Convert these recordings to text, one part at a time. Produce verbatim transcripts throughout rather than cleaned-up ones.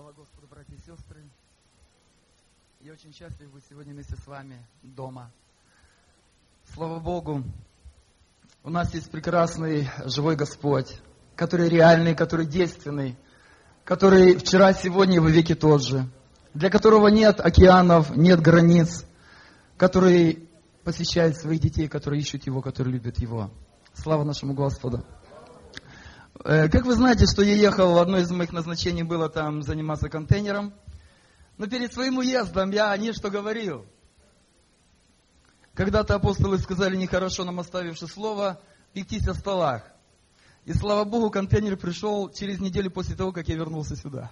Слава Господу, братья и сестры. Я очень счастлив быть сегодня вместе с вами дома. Слава Богу, у нас есть прекрасный живой Господь, который реальный, который действенный, который вчера, сегодня и во веки тот же, для которого нет океанов, нет границ, который посещает своих детей, которые ищут Его, которые любят Его. Слава нашему Господу. Как вы знаете, что я ехал, одно из моих назначений было там заниматься контейнером. Но перед своим уездом я не что говорил. Когда-то апостолы сказали нехорошо нам оставивши слово, пектись о столах. И слава Богу, контейнер пришел через неделю после того, как я вернулся сюда.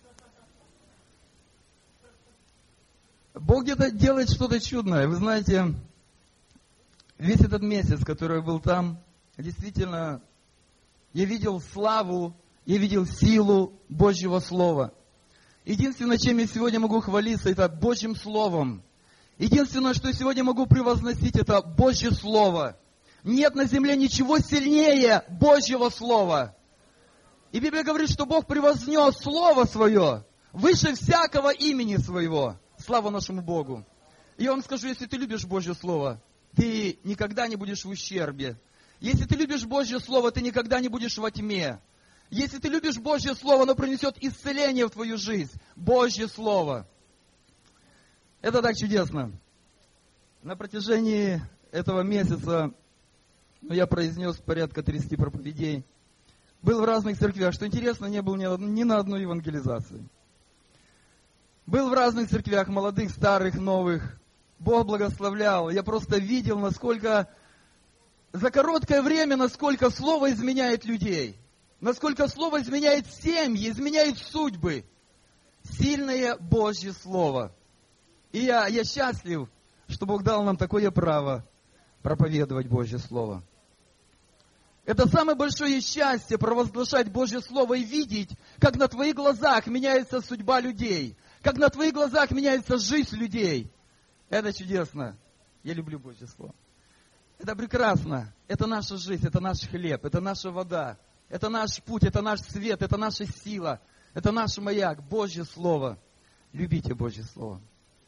Бог где-то делает что-то чудное. Вы знаете, весь этот месяц, который я был там, действительно, я видел славу, я видел силу Божьего Слова. Единственное, чем я сегодня могу хвалиться, это Божьим Словом. Единственное, что я сегодня могу превозносить, это Божье Слово. Нет на земле ничего сильнее Божьего Слова. И Библия говорит, что Бог превознес Слово Свое выше всякого имени Своего. Слава нашему Богу. И я вам скажу, если ты любишь Божье Слово, ты никогда не будешь в ущербе. Если ты любишь Божье Слово, ты никогда не будешь во тьме. Если ты любишь Божье Слово, оно принесет исцеление в твою жизнь. Божье Слово. Это так чудесно. На протяжении этого месяца ну, я произнес порядка тридцати проповедей. Был в разных церквях. Что интересно, не был ни, ни на одной евангелизации. Был в разных церквях, молодых, старых, новых. Бог благословлял. Я просто видел, насколько... За короткое время, насколько Слово изменяет людей, насколько Слово изменяет семьи, изменяет судьбы. Сильное Божье Слово. И я, я счастлив, что Бог дал нам такое право проповедовать Божье Слово. Это самое большое счастье провозглашать Божье Слово и видеть, как на твоих глазах меняется судьба людей, как на твоих глазах меняется жизнь людей. Это чудесно. Я люблю Божье Слово. Это прекрасно. Это наша жизнь, это наш хлеб, это наша вода, это наш путь, это наш свет, это наша сила, это наш маяк, Божье Слово. Любите Божье Слово.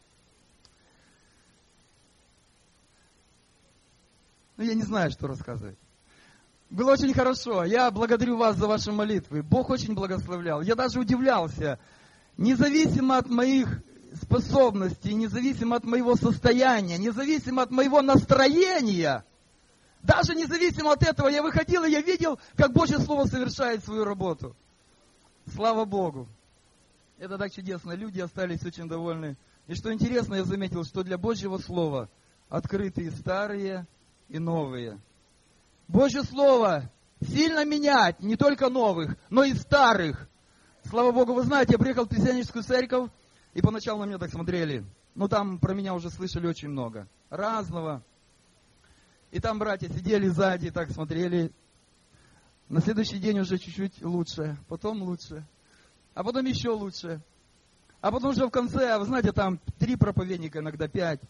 Ну, я не знаю, что рассказывать. Было очень хорошо. Я благодарю вас за ваши молитвы. Бог очень благословлял. Я даже удивлялся. Независимо от моих способностей, независимо от моего состояния, независимо от моего настроения, даже независимо от этого, я выходил и я видел, как Божье Слово совершает свою работу. Слава Богу. Это так чудесно. Люди остались очень довольны. И что интересно, я заметил, что для Божьего Слова открыты и старые, и новые. Божье Слово сильно менять не только новых, но и старых. Слава Богу, вы знаете, я приехал в Христианическую церковь, и поначалу на меня так смотрели. Ну, там про меня уже слышали очень много. Разного. И там братья сидели сзади и так смотрели. На следующий день уже чуть-чуть лучше. Потом лучше. А потом еще лучше. А потом уже в конце, вы знаете, там три проповедника, иногда пять.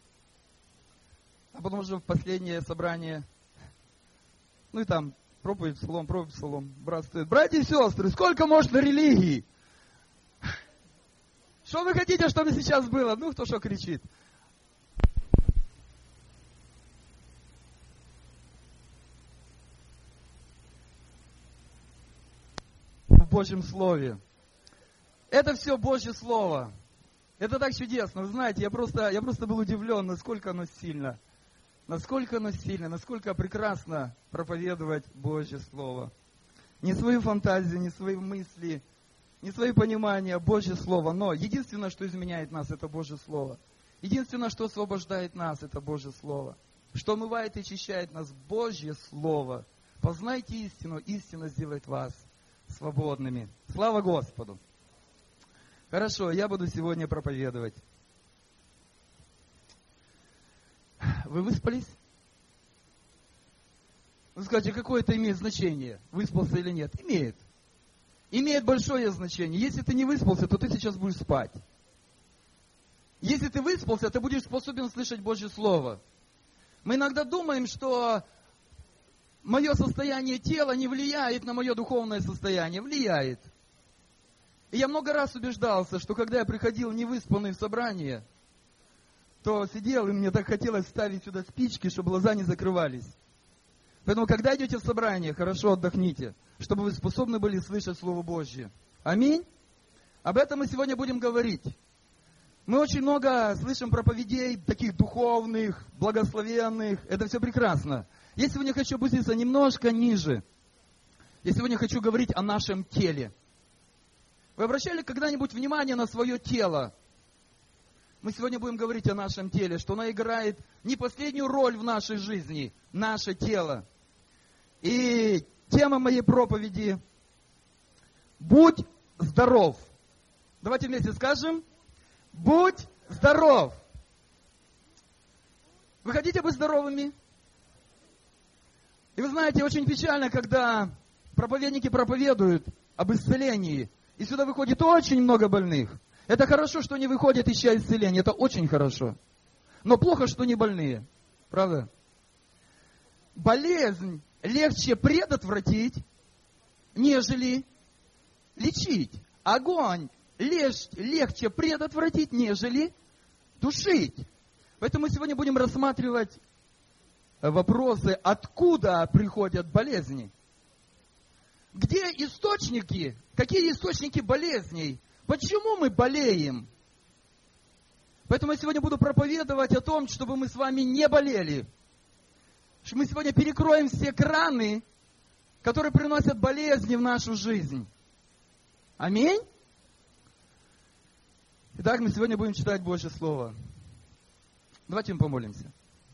А потом уже в последнее собрание. Ну и там проповедь псалом, проповедь псалом. Брат стоит. Братья и сестры, сколько можно религии? Что вы хотите, чтобы сейчас было? Ну, кто что кричит. В Божьем Слове. Это все Божье Слово. Это так чудесно. Вы знаете, я просто, я просто был удивлен, насколько оно сильно. Насколько оно сильно, насколько прекрасно проповедовать Божье Слово. Не свою фантазию, не свои мысли, не свои понимания, Божье Слово. Но единственное, что изменяет нас, это Божье Слово. Единственное, что освобождает нас, это Божье Слово. Что омывает и очищает нас, Божье Слово. Познайте истину, истина сделает вас свободными. Слава Господу! Хорошо, я буду сегодня проповедовать. Вы выспались? Вы скажете, какое это имеет значение, выспался или нет? Имеет. Имеет большое значение. Если ты не выспался, то ты сейчас будешь спать. Если ты выспался, ты будешь способен слышать Божье Слово. Мы иногда думаем, что мое состояние тела не влияет на мое духовное состояние. Влияет. И я много раз убеждался, что когда я приходил невыспанный в собрание, то сидел, и мне так хотелось вставить сюда спички, чтобы глаза не закрывались. Поэтому, когда идете в собрание, хорошо отдохните, чтобы вы способны были слышать Слово Божье. Аминь. Об этом мы сегодня будем говорить. Мы очень много слышим проповедей, таких духовных, благословенных. Это все прекрасно. Я сегодня хочу опуститься немножко ниже. Я сегодня хочу говорить о нашем теле. Вы обращали когда-нибудь внимание на свое тело? Мы сегодня будем говорить о нашем теле, что оно играет не последнюю роль в нашей жизни, наше тело. И тема моей проповеди – «Будь здоров». Давайте вместе скажем «Будь здоров». Вы хотите быть здоровыми? И вы знаете, очень печально, когда проповедники проповедуют об исцелении, и сюда выходит очень много больных. Это хорошо, что не выходят, ища исцеления. Это очень хорошо. Но плохо, что не больные. Правда? Болезнь легче предотвратить, нежели лечить. Огонь легче предотвратить, нежели тушить. Поэтому мы сегодня будем рассматривать вопросы, откуда приходят болезни. Где источники? Какие источники болезней? Почему мы болеем? Поэтому я сегодня буду проповедовать о том, чтобы мы с вами не болели. Что мы сегодня перекроем все краны, которые приносят болезни в нашу жизнь. Аминь? Итак, мы сегодня будем читать Божье Слово. Давайте мы помолимся.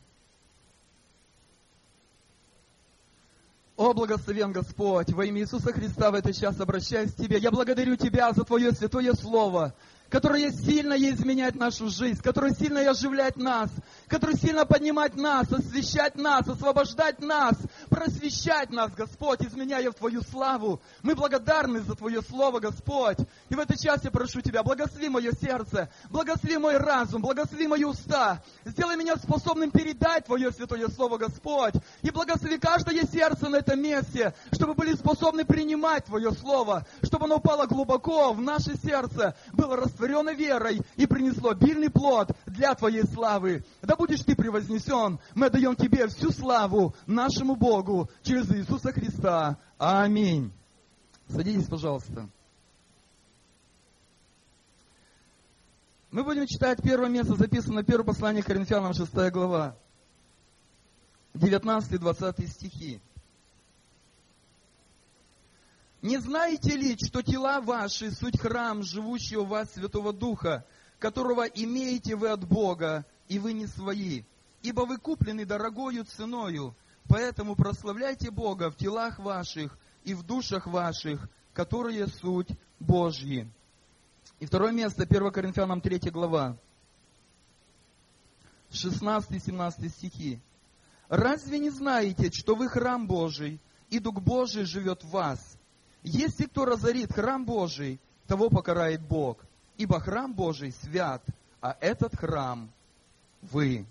О, благословен Господь, во имя Иисуса Христа в этот час обращаюсь к Тебе. Я благодарю Тебя за Твое святое Слово, которое сильно изменяет нашу жизнь, которое сильно оживляет нас, которое сильно поднимает нас, освещать нас, освобождать нас, просвещать нас, Господь, изменяя в Твою славу. Мы благодарны за Твое Слово, Господь. И в этот час я прошу Тебя, благослови мое сердце, благослови мой разум, благослови мои уста. Сделай меня способным передать Твое святое Слово, Господь. И благослови каждое сердце на этом месте, чтобы были способны принимать Твое Слово, чтобы оно упало глубоко в наше сердце, было растворено верой и принесло обильный плод для Твоей славы. Да будешь Ты превознесен. Мы отдаем Тебе всю славу нашему Богу через Иисуса Христа. Аминь. Садитесь, пожалуйста. Мы будем читать первое место, записано первое послание к Коринфянам, шестая глава, девятнадцатый-двадцатый стихи. «Не знаете ли, что тела ваши, суть храм живущего в вас Святого Духа, которого имеете вы от Бога, и вы не свои? Ибо вы куплены дорогою ценою, поэтому прославляйте Бога в телах ваших и в душах ваших, которые суть Божьи». И второе место, первое Коринфянам, третья глава, шестнадцатый-семнадцатый стихи. «Разве не знаете, что вы храм Божий, и Дух Божий живет в вас? Если кто разорит храм Божий, того покарает Бог, ибо храм Божий свят, а этот храм вы».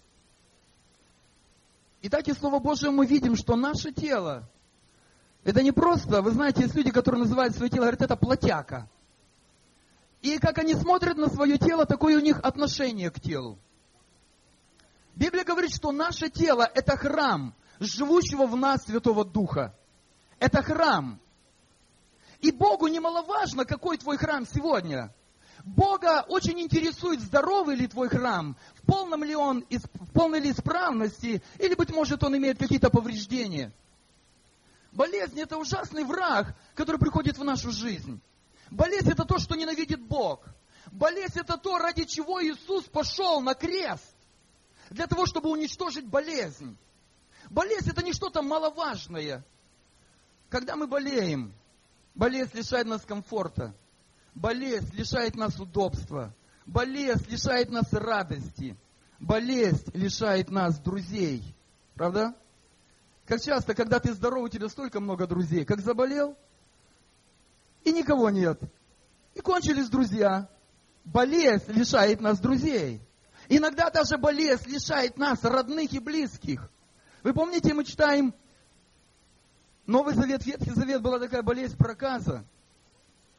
Итак, из Слова Божьего мы видим, что наше тело, это не просто, вы знаете, есть люди, которые называют свое тело, говорят, это плотяка. И как они смотрят на свое тело, такое у них отношение к телу. Библия говорит, что наше тело – это храм живущего в нас Святого Духа. Это храм. И Богу немаловажно, какой твой храм сегодня. Бога очень интересует, здоровый ли твой храм, в полном ли он, в полной ли исправности, или, быть может, он имеет какие-то повреждения. Болезнь – это ужасный враг, который приходит в нашу жизнь. Болезнь – это то, что ненавидит Бог. Болезнь – это то, ради чего Иисус пошел на крест. Для того, чтобы уничтожить болезнь. Болезнь – это не что-то маловажное. Когда мы болеем, болезнь лишает нас комфорта. Болезнь лишает нас удобства. Болезнь лишает нас радости. Болезнь лишает нас друзей. Правда? Как часто, когда ты здоров, у тебя столько много друзей. Как заболел, и никого нет. И кончились друзья. Болезнь лишает нас друзей. Иногда даже болезнь лишает нас родных и близких. Вы помните, мы читаем Новый Завет, Ветхий Завет, была такая болезнь проказа.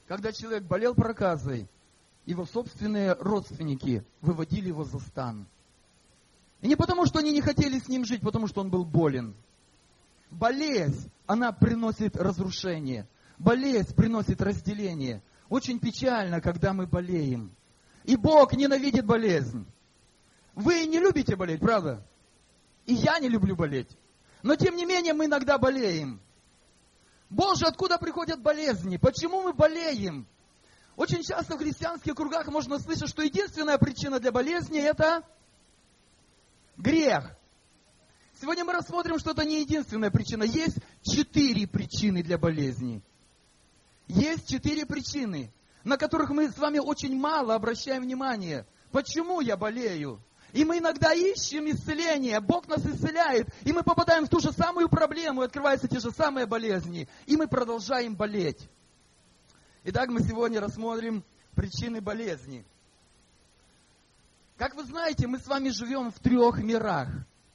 когда человек болел проказой, его собственные родственники выводили его за стан. И не потому, что они не хотели с ним жить, потому что он был болен. Болезнь, она приносит разрушение. Болезнь приносит разделение. Очень печально, когда мы болеем. И Бог ненавидит болезнь. Вы не любите болеть, правда? И я не люблю болеть. Но тем не менее мы иногда болеем. Боже, откуда приходят болезни? Почему мы болеем? Очень часто в христианских кругах можно слышать, что единственная причина для болезни – это грех. Сегодня мы рассмотрим, что это не единственная причина. Есть четыре причины для болезни. Есть четыре причины, на которых мы с вами очень мало обращаем внимание. Почему я болею? И мы иногда ищем исцеление, Бог нас исцеляет, и мы попадаем в ту же самую проблему, и открываются те же самые болезни, и мы продолжаем болеть. Итак, мы сегодня рассмотрим причины болезни. Как вы знаете, мы с вами живем в трех мирах.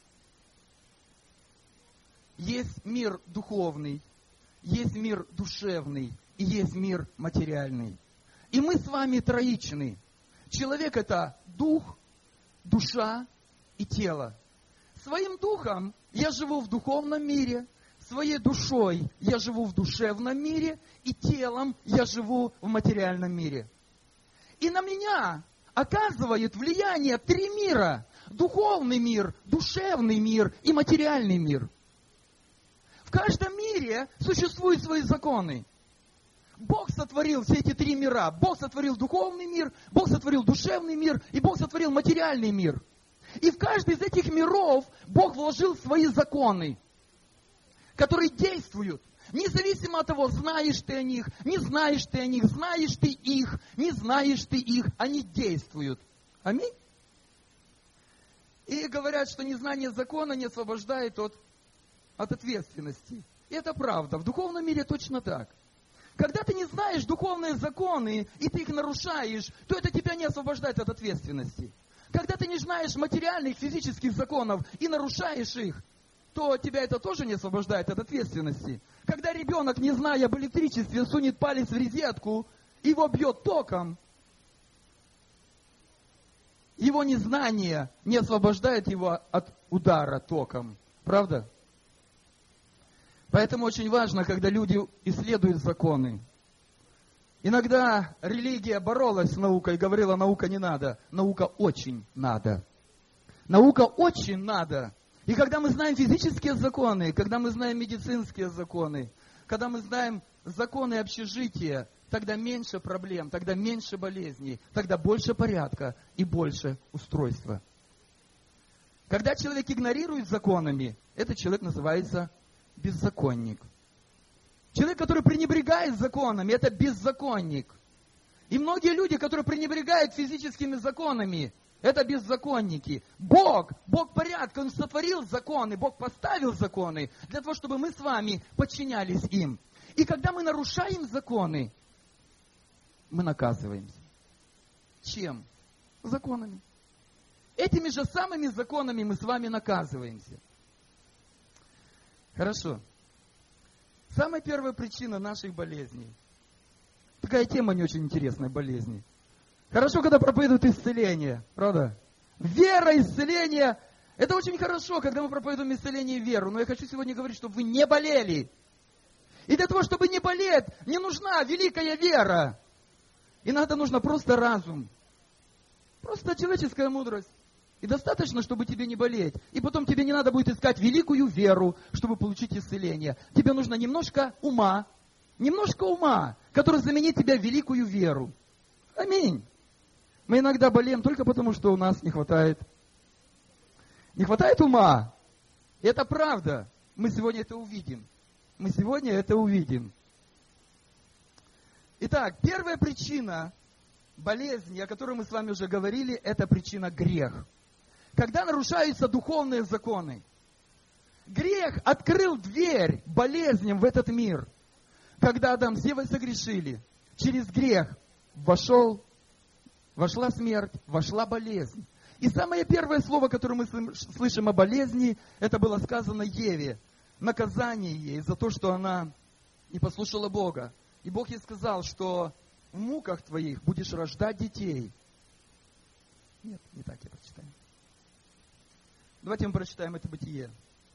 Есть мир духовный, есть мир душевный, и есть мир материальный. И мы с вами троичны. Человек – это дух, душа и тело. Своим духом я живу в духовном мире, своей душой я живу в душевном мире, и телом я живу в материальном мире. И на меня оказывает влияние три мира. Духовный мир, душевный мир и материальный мир. В каждом мире существуют свои законы. Бог сотворил все эти три мира. Бог сотворил духовный мир, Бог сотворил душевный мир, и Бог сотворил материальный мир. И в каждый из этих миров Бог вложил свои законы, которые действуют. Независимо от того, знаешь ты о них, не знаешь ты о них, знаешь ты их, не знаешь ты их, они действуют. Аминь. И говорят, что незнание закона не освобождает от, от ответственности. И это правда. В духовном мире точно так. Когда ты не знаешь духовные законы, и ты их нарушаешь, то это тебя не освобождает от ответственности. Когда ты не знаешь материальных, физических законов и нарушаешь их, то тебя это тоже не освобождает от ответственности. Когда ребенок, не зная об электричестве, сунет палец в розетку, его бьет током, его незнание не освобождает его от удара током. Правда? Поэтому очень важно, когда люди исследуют законы. Иногда религия боролась с наукой, говорила, наука не надо. Наука очень надо. Наука очень надо. И когда мы знаем физические законы, когда мы знаем медицинские законы, когда мы знаем законы общежития, тогда меньше проблем, тогда меньше болезней, тогда больше порядка и больше устройства. Когда человек игнорирует законами, этот человек называется беззаконник. Человек, который пренебрегает законами, это беззаконник. И многие люди, которые пренебрегают физическими законами, это беззаконники. Бог, Бог порядка, Он сотворил законы, Бог поставил законы для того, чтобы мы с вами подчинялись им. И когда мы нарушаем законы, мы наказываемся. Чем? Законами. Этими же самыми законами мы с вами наказываемся. Хорошо. Самая первая причина наших болезней. Такая тема не очень интересная, болезни. Хорошо, когда проповедуют исцеление, правда? Вера, исцеление. Это очень хорошо, когда мы проповедуем исцеление и веру. Но я хочу сегодня говорить, чтобы вы не болели. И для того, чтобы не болеть, не нужна великая вера. Иногда нужно просто разум. Просто человеческая мудрость. И достаточно, чтобы тебе не болеть. И потом тебе не надо будет искать великую веру, чтобы получить исцеление. Тебе нужно немножко ума. Немножко ума, который заменит тебя в великую веру. Аминь. Мы иногда болеем только потому, что у нас не хватает. Не хватает ума. И это правда. Мы сегодня это увидим. Мы сегодня это увидим. Итак, первая причина болезни, о которой мы с вами уже говорили, это причина грех. Когда нарушаются духовные законы. Грех открыл дверь болезням в этот мир. Когда Адам с Евой согрешили, через грех вошел, вошла смерть, вошла болезнь. И самое первое слово, которое мы слышим о болезни, это было сказано Еве. Наказание ей за то, что она не послушала Бога. И Бог ей сказал, что в муках твоих будешь рождать детей. Нет, не так я прочитаю. Давайте мы прочитаем это Бытие.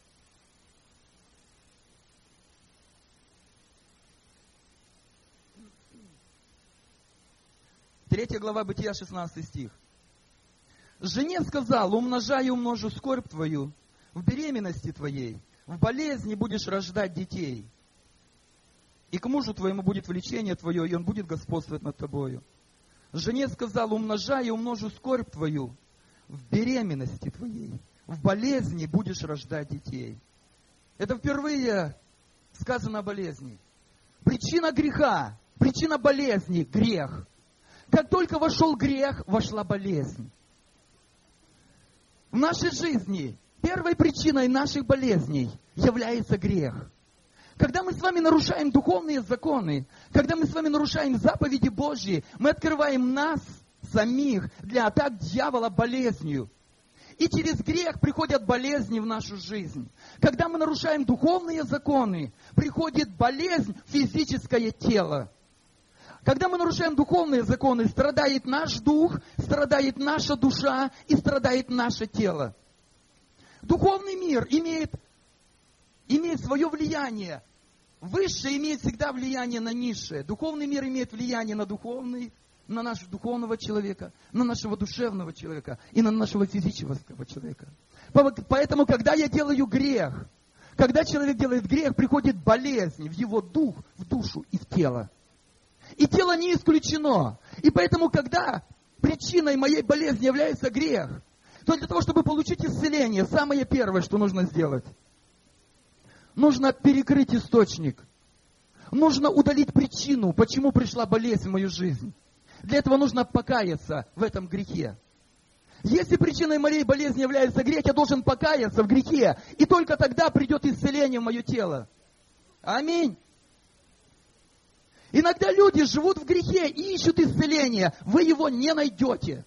Третья глава Бытия, шестнадцатый стих. «Жене сказал, умножай и умножу скорбь твою, в беременности твоей, в болезни будешь рождать детей. И к мужу твоему будет влечение твое, и он будет господствовать над тобою. Жене сказал, умножай и умножу скорбь твою, в беременности твоей, в болезни будешь рождать детей». Это впервые сказано о болезни. Причина греха, причина болезни – грех. Как только вошел грех, вошла болезнь. В нашей жизни первой причиной наших болезней является грех. Когда мы с вами нарушаем духовные законы, когда мы с вами нарушаем заповеди Божьи, мы открываем нас самих для атак дьявола болезнью. И через грех приходят болезни в нашу жизнь. Когда мы нарушаем духовные законы, приходит болезнь в физическое тело. Когда мы нарушаем духовные законы, страдает наш дух, страдает наша душа и страдает наше тело. Духовный мир имеет, имеет свое влияние. Высшее имеет всегда влияние на низшее. Духовный мир имеет влияние на духовный, на нашего духовного человека, на нашего душевного человека и на нашего физического человека. Поэтому, когда я делаю грех, когда человек делает грех, приходит болезнь в его дух, в душу и в тело. И тело не исключено. И поэтому, когда причиной моей болезни является грех, то для того, чтобы получить исцеление, самое первое, что нужно сделать, нужно перекрыть источник. Нужно удалить причину, почему пришла болезнь в мою жизнь. Для этого нужно покаяться в этом грехе. Если причиной моей болезни является грех, я должен покаяться в грехе. И только тогда придет исцеление в мое тело. Аминь. Иногда люди живут в грехе и ищут исцеления. Вы его не найдете.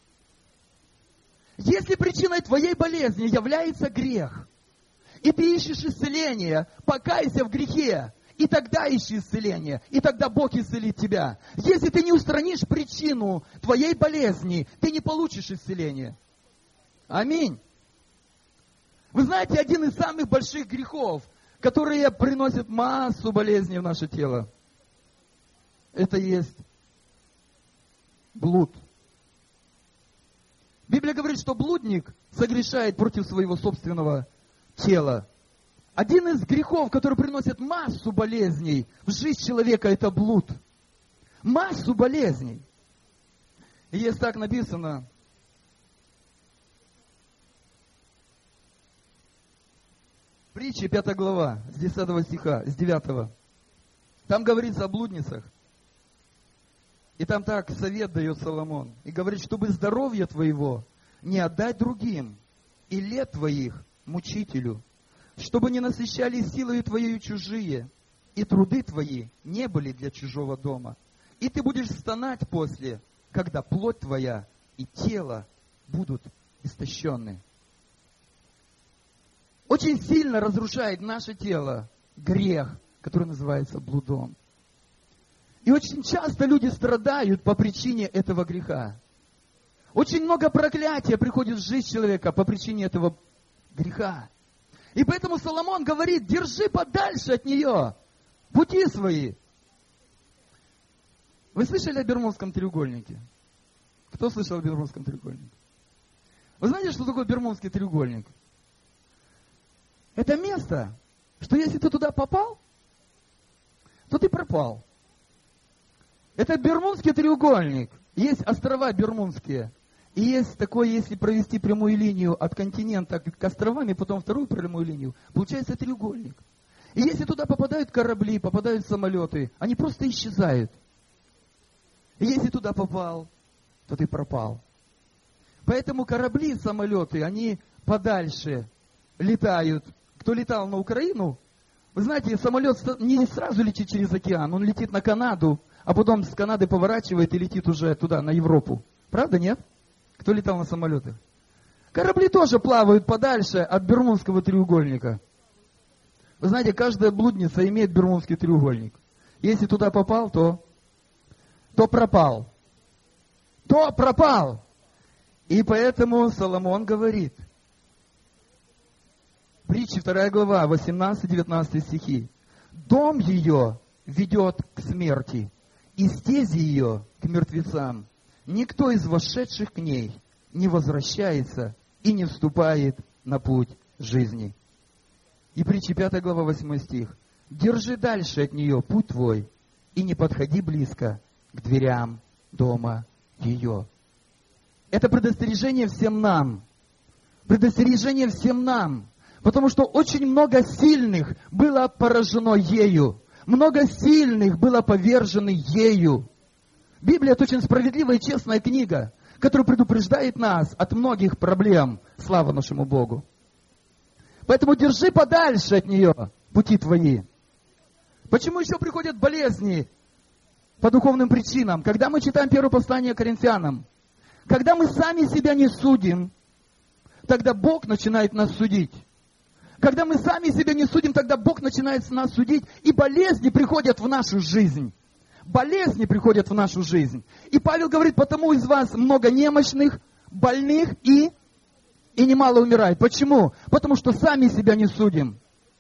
Если причиной твоей болезни является грех, и ты ищешь исцеления, покайся в грехе, и тогда ищи исцеление, и тогда Бог исцелит тебя. Если ты не устранишь причину твоей болезни, ты не получишь исцеления. Аминь. Вы знаете, один из самых больших грехов, которые приносят массу болезней в наше тело, это есть блуд. Библия говорит, что блудник согрешает против своего собственного тела. Один из грехов, который приносит массу болезней в жизнь человека, это блуд. Массу болезней. И есть так написано. Притча, пятая глава, с десятого стиха, с девятого. Там говорится о блудницах. И там так совет дает Соломон. И говорит, чтобы здоровье твоего не отдать другим, и лет твоих мучителю, чтобы не насыщали силою твоею чужие, и труды твои не были для чужого дома. И ты будешь стонать после, когда плоть твоя и тело будут истощены. Очень сильно разрушает наше тело грех, который называется блудом. И очень часто люди страдают по причине этого греха. Очень много проклятия приходит в жизнь человека по причине этого греха. И поэтому Соломон говорит, держи подальше от нее пути свои. Вы слышали о Бермудском треугольнике? Кто слышал о Бермудском треугольнике? Вы знаете, что такое Бермудский треугольник? Это место, что если ты туда попал, то ты пропал. Это Бермудский треугольник. Есть острова Бермудские. И есть такое, если провести прямую линию от континента к островам, и потом вторую прямую линию, получается треугольник. И если туда попадают корабли, попадают самолеты, они просто исчезают. И если туда попал, то ты пропал. Поэтому корабли и самолеты, они подальше летают. Кто летал на Украину, вы знаете, самолет не сразу летит через океан, он летит на Канаду, а потом с Канады поворачивает и летит уже туда, на Европу. Правда, нет? Кто летал на самолетах? Корабли тоже плавают подальше от Бермудского треугольника. Вы знаете, каждая блудница имеет Бермудский треугольник. Если туда попал, то, то пропал. То пропал. И поэтому Соломон говорит, притча вторая глава, восемнадцатый-девятнадцатый стихи. Дом ее ведет к смерти, и стези ее к мертвецам. Никто из вошедших к ней не возвращается и не вступает на путь жизни. И притча пятая глава, восьмой стих. Держи дальше от нее путь твой, и не подходи близко к дверям дома ее. Это предостережение всем нам. Предостережение всем нам. Потому что очень много сильных было поражено ею. Много сильных было повержено ею. Библия – это очень справедливая и честная книга, которая предупреждает нас от многих проблем. Слава нашему Богу. Поэтому держи подальше от нее пути твои. Почему еще приходят болезни по духовным причинам? Когда мы читаем первое послание Коринфянам, когда мы сами себя не судим, тогда Бог начинает нас судить. Когда мы сами себя не судим, тогда Бог начинает нас судить, и болезни приходят в нашу жизнь. Болезни приходят в нашу жизнь. И Павел говорит, потому из вас много немощных, больных и, и немало умирает. Почему? Потому что сами себя не судим.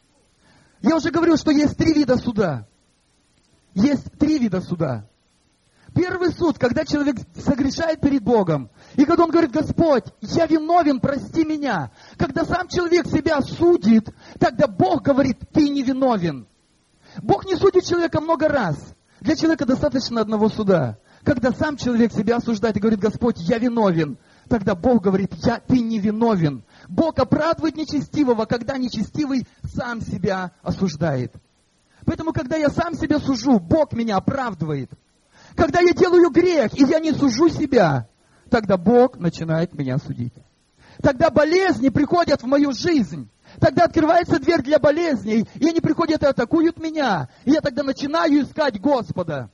Я уже говорил, что есть три вида суда. Есть три вида суда. Первый суд, когда человек согрешает перед Богом. И когда он говорит, Господь, я виновен, прости меня. Когда сам человек себя судит, тогда Бог говорит, ты не виновен. Бог не судит человека много раз. Для человека достаточно одного суда. Когда сам человек себя осуждает и говорит, Господь, я виновен, тогда Бог говорит, я, ты не виновен. Бог оправдывает нечестивого, когда нечестивый сам себя осуждает. Поэтому, когда я сам себя сужу, Бог меня оправдывает. Когда я делаю грех, и я не сужу себя, тогда Бог начинает меня судить. Тогда болезни приходят в мою жизнь. Тогда открывается дверь для болезней, и они приходят и атакуют меня. И я тогда начинаю искать Господа.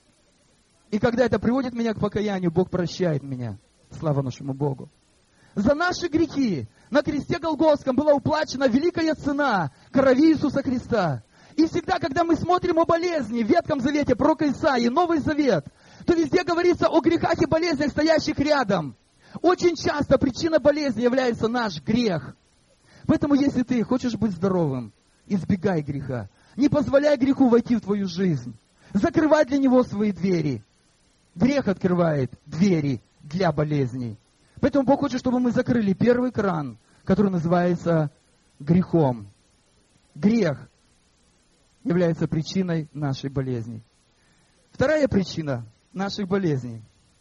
И когда это приводит меня к покаянию, Бог прощает меня. Слава нашему Богу. За наши грехи на кресте Голгофском была уплачена великая цена крови Иисуса Христа. И всегда, когда мы смотрим о болезни в Ветхом Завете, пророка Исаии, Новый Завет, то везде говорится о грехах и болезнях, стоящих рядом. Очень часто причина болезни является наш грех. Поэтому, если ты хочешь быть здоровым, избегай греха. Не позволяй греху войти в твою жизнь. Закрывай для него свои двери. Грех открывает двери для болезней. Поэтому Бог хочет, чтобы мы закрыли первый кран, который называется грехом. Грех является причиной нашей болезни. Вторая причина наших болезней.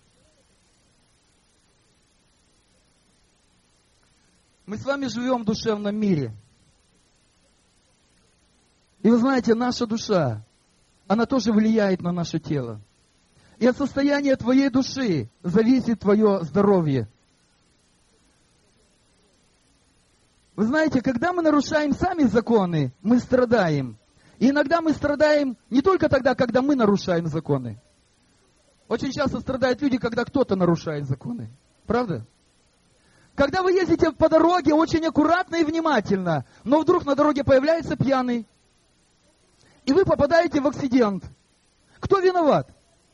Мы с вами живем в душевном мире. И вы знаете, наша душа, она тоже влияет на наше тело. И от состояния твоей души зависит твое здоровье. Вы знаете, когда мы нарушаем сами законы, мы страдаем. И иногда мы страдаем не только тогда, когда мы нарушаем законы. Очень часто страдают люди, когда кто-то нарушает законы. Правда? Когда вы ездите по дороге очень аккуратно и внимательно, но вдруг на дороге появляется пьяный, и вы попадаете в акцидент. Кто виноват?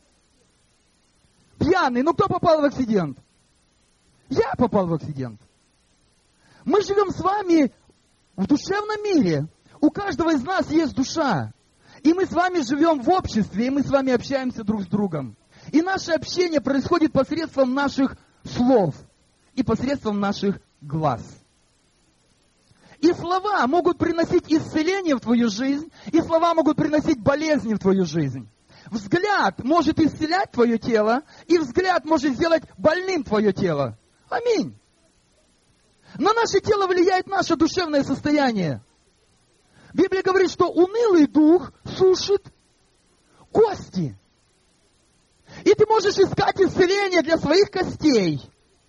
Пьяный. Ну кто попал в акцидент? Я попал в акцидент. Мы живем с вами в душевном мире. У каждого из нас есть душа. И мы с вами живем в обществе, и мы с вами общаемся друг с другом. И наше общение происходит посредством наших слов и посредством наших глаз. И слова могут приносить исцеление в твою жизнь, и слова могут приносить болезни в твою жизнь. Взгляд может исцелять твое тело, и взгляд может сделать больным твое тело. Аминь. На наше тело влияет наше душевное состояние. Библия говорит, что унылый дух сушит кости. И ты можешь искать исцеление для своих костей.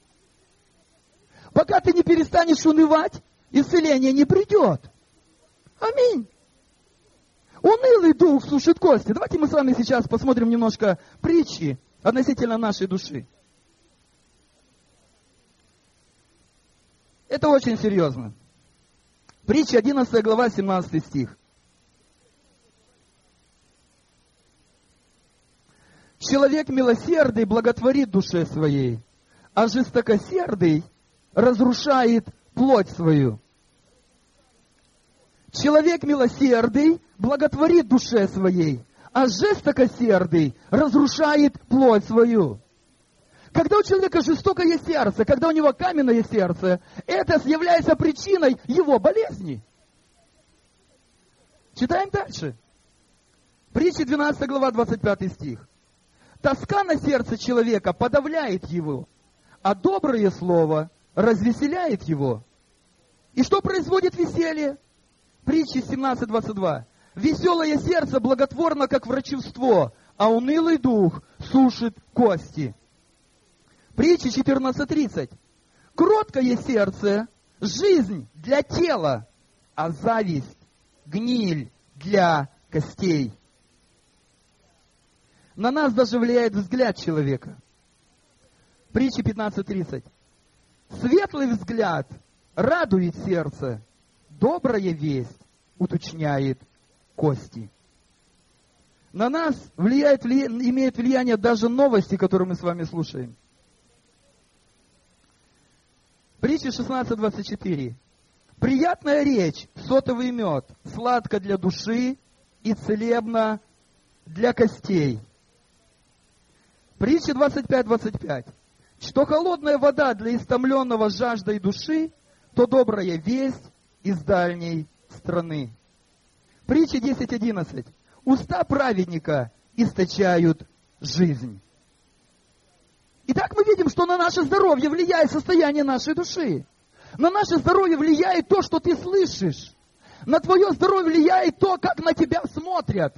Пока ты не перестанешь унывать, исцеление не придет. Аминь. Унылый дух сушит кости. Давайте мы с вами сейчас посмотрим немножко притчи относительно нашей души. Это очень серьезно. Притча одиннадцатая глава, семнадцатый стих. Человек милосердный благотворит душе своей, а жестокосердый разрушает плоть свою. Человек милосердный благотворит душе своей, а жестокосердый разрушает плоть свою. Когда у человека жестокое сердце, когда у него каменное сердце, это является причиной его болезни. Читаем дальше. Притчи двенадцатая глава, двадцать пятый стих. Тоска на сердце человека подавляет его, а доброе слово развеселяет его. И что производит веселье? Притчи семнадцать двадцать два. Веселое сердце благотворно, как врачевство, а унылый дух сушит кости. Притчи четырнадцать тридцать. Кроткое сердце – жизнь для тела, а зависть – гниль для костей. На нас даже влияет взгляд человека. Притчи пятнадцать тридцать. Светлый взгляд радует сердце, добрая весть уточняет кости. На нас влияет, влия... имеет влияние даже новости, которые мы с вами слушаем. Притчи шестнадцать двадцать четыре. Приятная речь, сотовый мед, сладко для души и целебно для костей. Притчи двадцать пять двадцать пять. Что холодная вода для истомленного жаждой души, то добрая весть из дальней страны. Притчи десять одиннадцать. Уста праведника источают жизнь. Итак, мы видим, что на наше здоровье влияет состояние нашей души. На наше здоровье влияет то, что ты слышишь. На твое здоровье влияет то, как на тебя смотрят.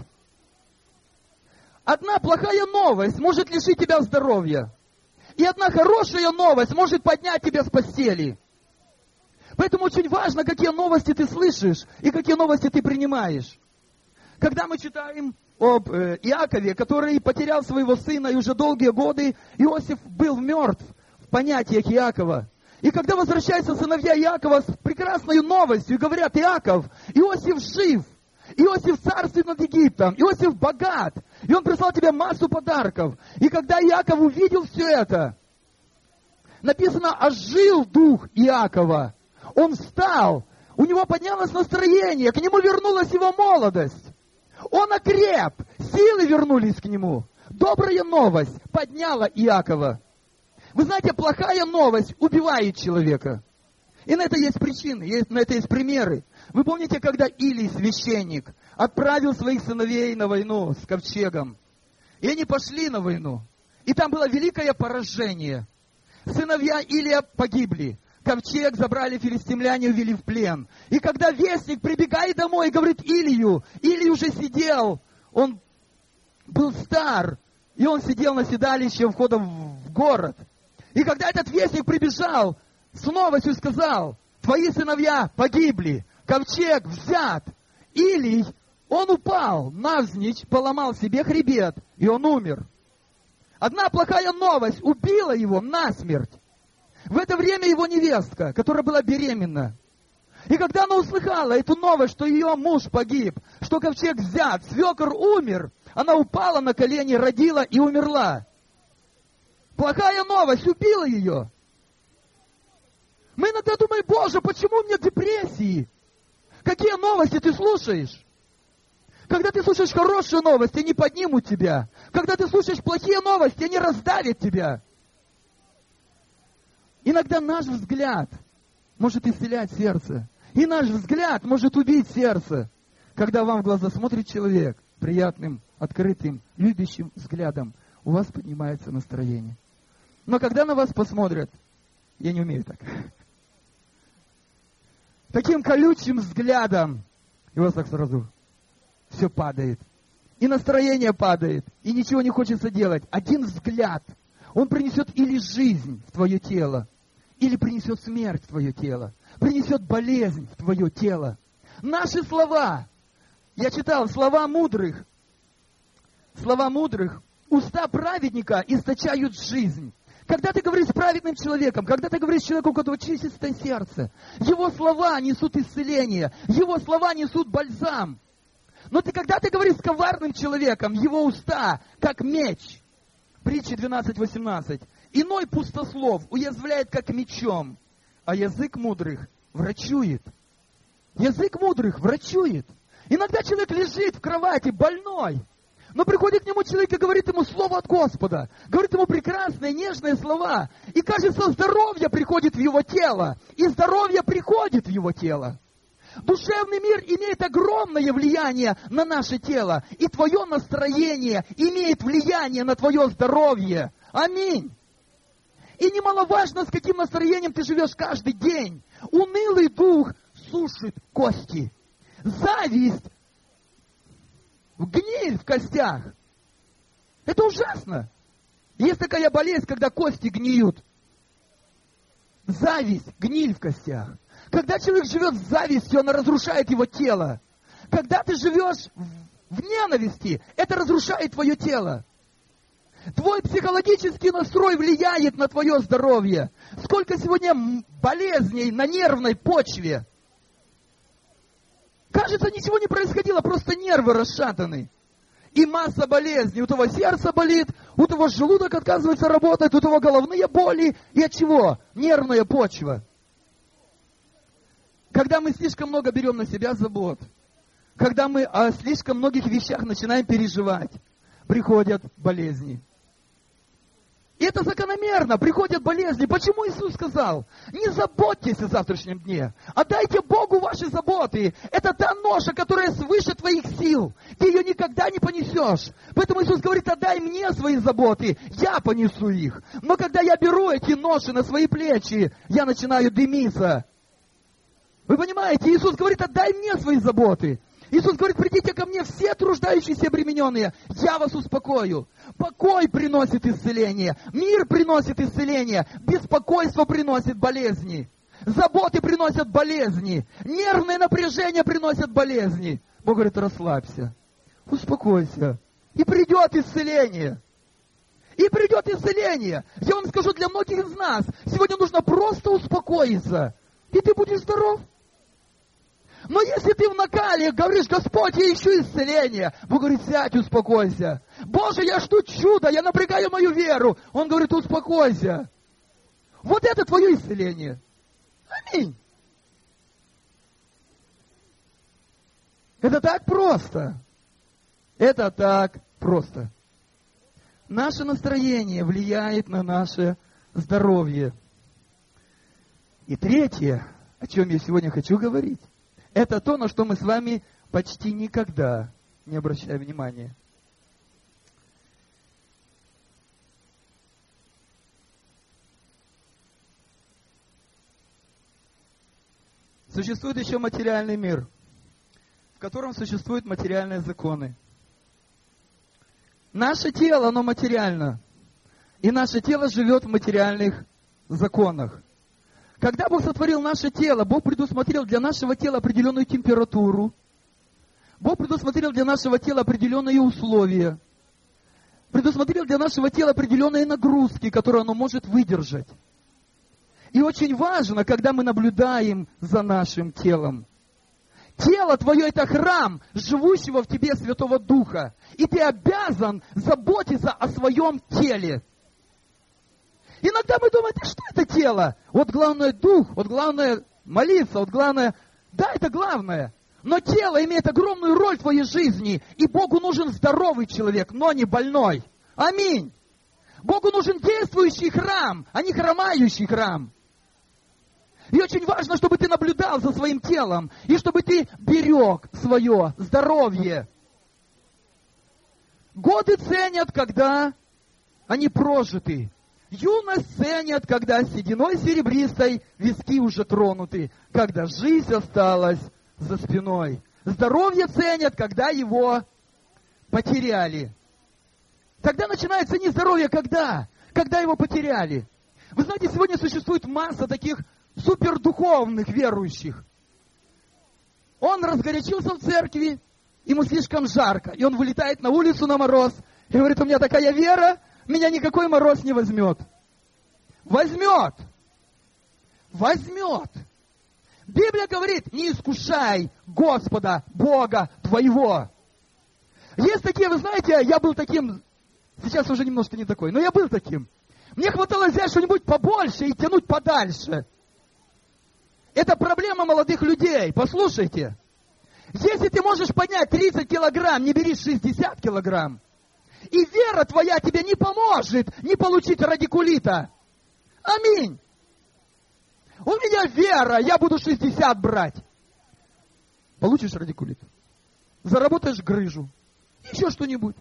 Одна плохая новость может лишить тебя здоровья. И одна хорошая новость может поднять тебя с постели. Поэтому очень важно, какие новости ты слышишь и какие новости ты принимаешь. Когда мы читаем об э, Иакове, который потерял своего сына, и уже долгие годы Иосиф был мертв в понятиях Иакова. И когда возвращаются сыновья Иакова с прекрасной новостью и говорят: Иаков, Иосиф жив, Иосиф царствует над Египтом, Иосиф богат, и он прислал тебе массу подарков. И когда Иаков увидел все это, написано: ожил дух Иакова, он встал, у него поднялось настроение, к нему вернулась его молодость. Он окреп, силы вернулись к нему. Добрая новость подняла Иакова. Вы знаете, плохая новость убивает человека. И на это есть причины, есть, на это есть примеры. Вы помните, когда Илий, священник, отправил своих сыновей на войну с ковчегом? И они пошли на войну. И там было великое поражение. Сыновья Илия погибли. Ковчег забрали филистимляне, увели в плен. И когда вестник прибегает домой и говорит Илию, Илий уже сидел, он был стар, и он сидел на седалище входа в город. И когда этот вестник прибежал, с новостью сказал: твои сыновья погибли, ковчег взят. Илий, он упал навзничь, поломал себе хребет, и он умер. Одна плохая новость убила его насмерть. В это время его невестка, которая была беременна, и когда она услыхала эту новость, что ее муж погиб, что ковчег взят, свекор умер, она упала на колени, родила и умерла. Плохая новость убила ее. Мы иногда думаем: Боже, почему у меня депрессии? Какие новости ты слушаешь? Когда ты слушаешь хорошие новости, они поднимут тебя. Когда ты слушаешь плохие новости, они раздавят тебя. Иногда наш взгляд может исцелять сердце. И наш взгляд может убить сердце. Когда вам в глаза смотрит человек приятным, открытым, любящим взглядом, у вас поднимается настроение. Но когда на вас посмотрят, я не умею так, таким колючим взглядом, и у вас так сразу все падает. И настроение падает, и ничего не хочется делать. Один взгляд, он принесет или жизнь в твое тело, или принесет смерть в твое тело, принесет болезнь в твое тело. Наши слова, я читал, слова мудрых, слова мудрых, уста праведника источают жизнь. Когда ты говоришь с праведным человеком, когда ты говоришь с человеком, у которого чистое сердце, его слова несут исцеление, его слова несут бальзам. Но ты, когда ты говоришь с коварным человеком, его уста, как меч, Притчи двенадцать восемнадцать. Иной пустослов уязвляет как мечом, а язык мудрых врачует. Язык мудрых врачует. Иногда человек лежит в кровати больной, но приходит к нему человек и говорит ему слово от Господа. Говорит ему прекрасные, нежные слова. И кажется, здоровье приходит в его тело. И здоровье приходит в его тело. Душевный мир имеет огромное влияние на наше тело. И твое настроение имеет влияние на твое здоровье. Аминь. И немаловажно, с каким настроением ты живешь каждый день. Унылый дух сушит кости. Зависть, гниль в костях. Это ужасно. Есть такая болезнь, когда кости гниют. Зависть, гниль в костях. Когда человек живет с завистью, она разрушает его тело. Когда ты живешь в ненависти, это разрушает твое тело. Твой психологический настрой влияет на твое здоровье. Сколько сегодня болезней на нервной почве. Кажется, ничего не происходило, просто нервы расшатаны. И масса болезней. У того сердце болит, у того желудок отказывается работать, у того головные боли. И от чего? Нервная почва. Когда мы слишком много берем на себя забот, когда мы о слишком многих вещах начинаем переживать, приходят болезни. И это закономерно, приходят болезни. Почему Иисус сказал, не заботьтесь о завтрашнем дне, отдайте Богу ваши заботы. Это та ноша, которая свыше твоих сил. Ты ее никогда не понесешь. Поэтому Иисус говорит, отдай мне свои заботы, я понесу их. Но когда я беру эти ноши на свои плечи, я начинаю дымиться. Вы понимаете, Иисус говорит, отдай мне свои заботы. Иисус говорит, придите ко мне все труждающиеся и обремененные, я вас успокою. Покой приносит исцеление, мир приносит исцеление, беспокойство приносит болезни, заботы приносят болезни, нервное напряжение приносят болезни. Бог говорит, расслабься, успокойся, и придет исцеление. И придет исцеление. Я вам скажу, для многих из нас сегодня нужно просто успокоиться, и ты будешь здоров. Но если ты в накале говоришь, Господь, я ищу исцеление, Бог говорит, сядь, успокойся. Боже, я жду чуда, я напрягаю мою веру. Он говорит, успокойся. Вот это твое исцеление. Аминь. Это так просто. Это так просто. Наше настроение влияет на наше здоровье. И третье, о чем я сегодня хочу говорить, это то, на что мы с вами почти никогда не обращаем внимания. Существует еще материальный мир, в котором существуют материальные законы. Наше тело, оно материально, и наше тело живет в материальных законах. Когда Бог сотворил наше тело, Бог предусмотрел для нашего тела определенную температуру. Бог предусмотрел для нашего тела определенные условия. Предусмотрел для нашего тела определенные нагрузки, которые оно может выдержать. И очень важно, когда мы наблюдаем за нашим телом. Тело твое – это храм живущего в тебе Святого Духа. И ты обязан заботиться о своем теле. Иногда мы думаем, да что это тело? Вот главное дух, вот главное молиться, вот главное... Да, это главное. Но тело имеет огромную роль в твоей жизни. И Богу нужен здоровый человек, но не больной. Аминь. Богу нужен действующий храм, а не хромающий храм. И очень важно, чтобы ты наблюдал за своим телом. И чтобы ты берег свое здоровье. Годы ценят, когда они прожиты. Юность ценят, когда сединой серебристой виски уже тронуты, когда жизнь осталась за спиной. Здоровье ценят, когда его потеряли. Тогда начинается не здоровье, когда? Когда его потеряли. Вы знаете, сегодня существует масса таких супердуховных верующих. Он разгорячился в церкви, ему слишком жарко, и он вылетает на улицу на мороз, и говорит, у меня такая вера, меня никакой мороз не возьмет. Возьмет. Возьмет. Библия говорит, не искушай Господа, Бога твоего. Есть такие, вы знаете, я был таким Сейчас уже немножко не такой, но я был таким. Мне хватало взять что-нибудь побольше и тянуть подальше. Это проблема молодых людей. Послушайте. Если ты можешь поднять тридцать килограмм, не бери шестьдесят килограмм. И вера твоя тебе не поможет не получить радикулита. Аминь. У меня вера, я буду шестьдесят брать. Получишь радикулит. Заработаешь грыжу. Еще что-нибудь.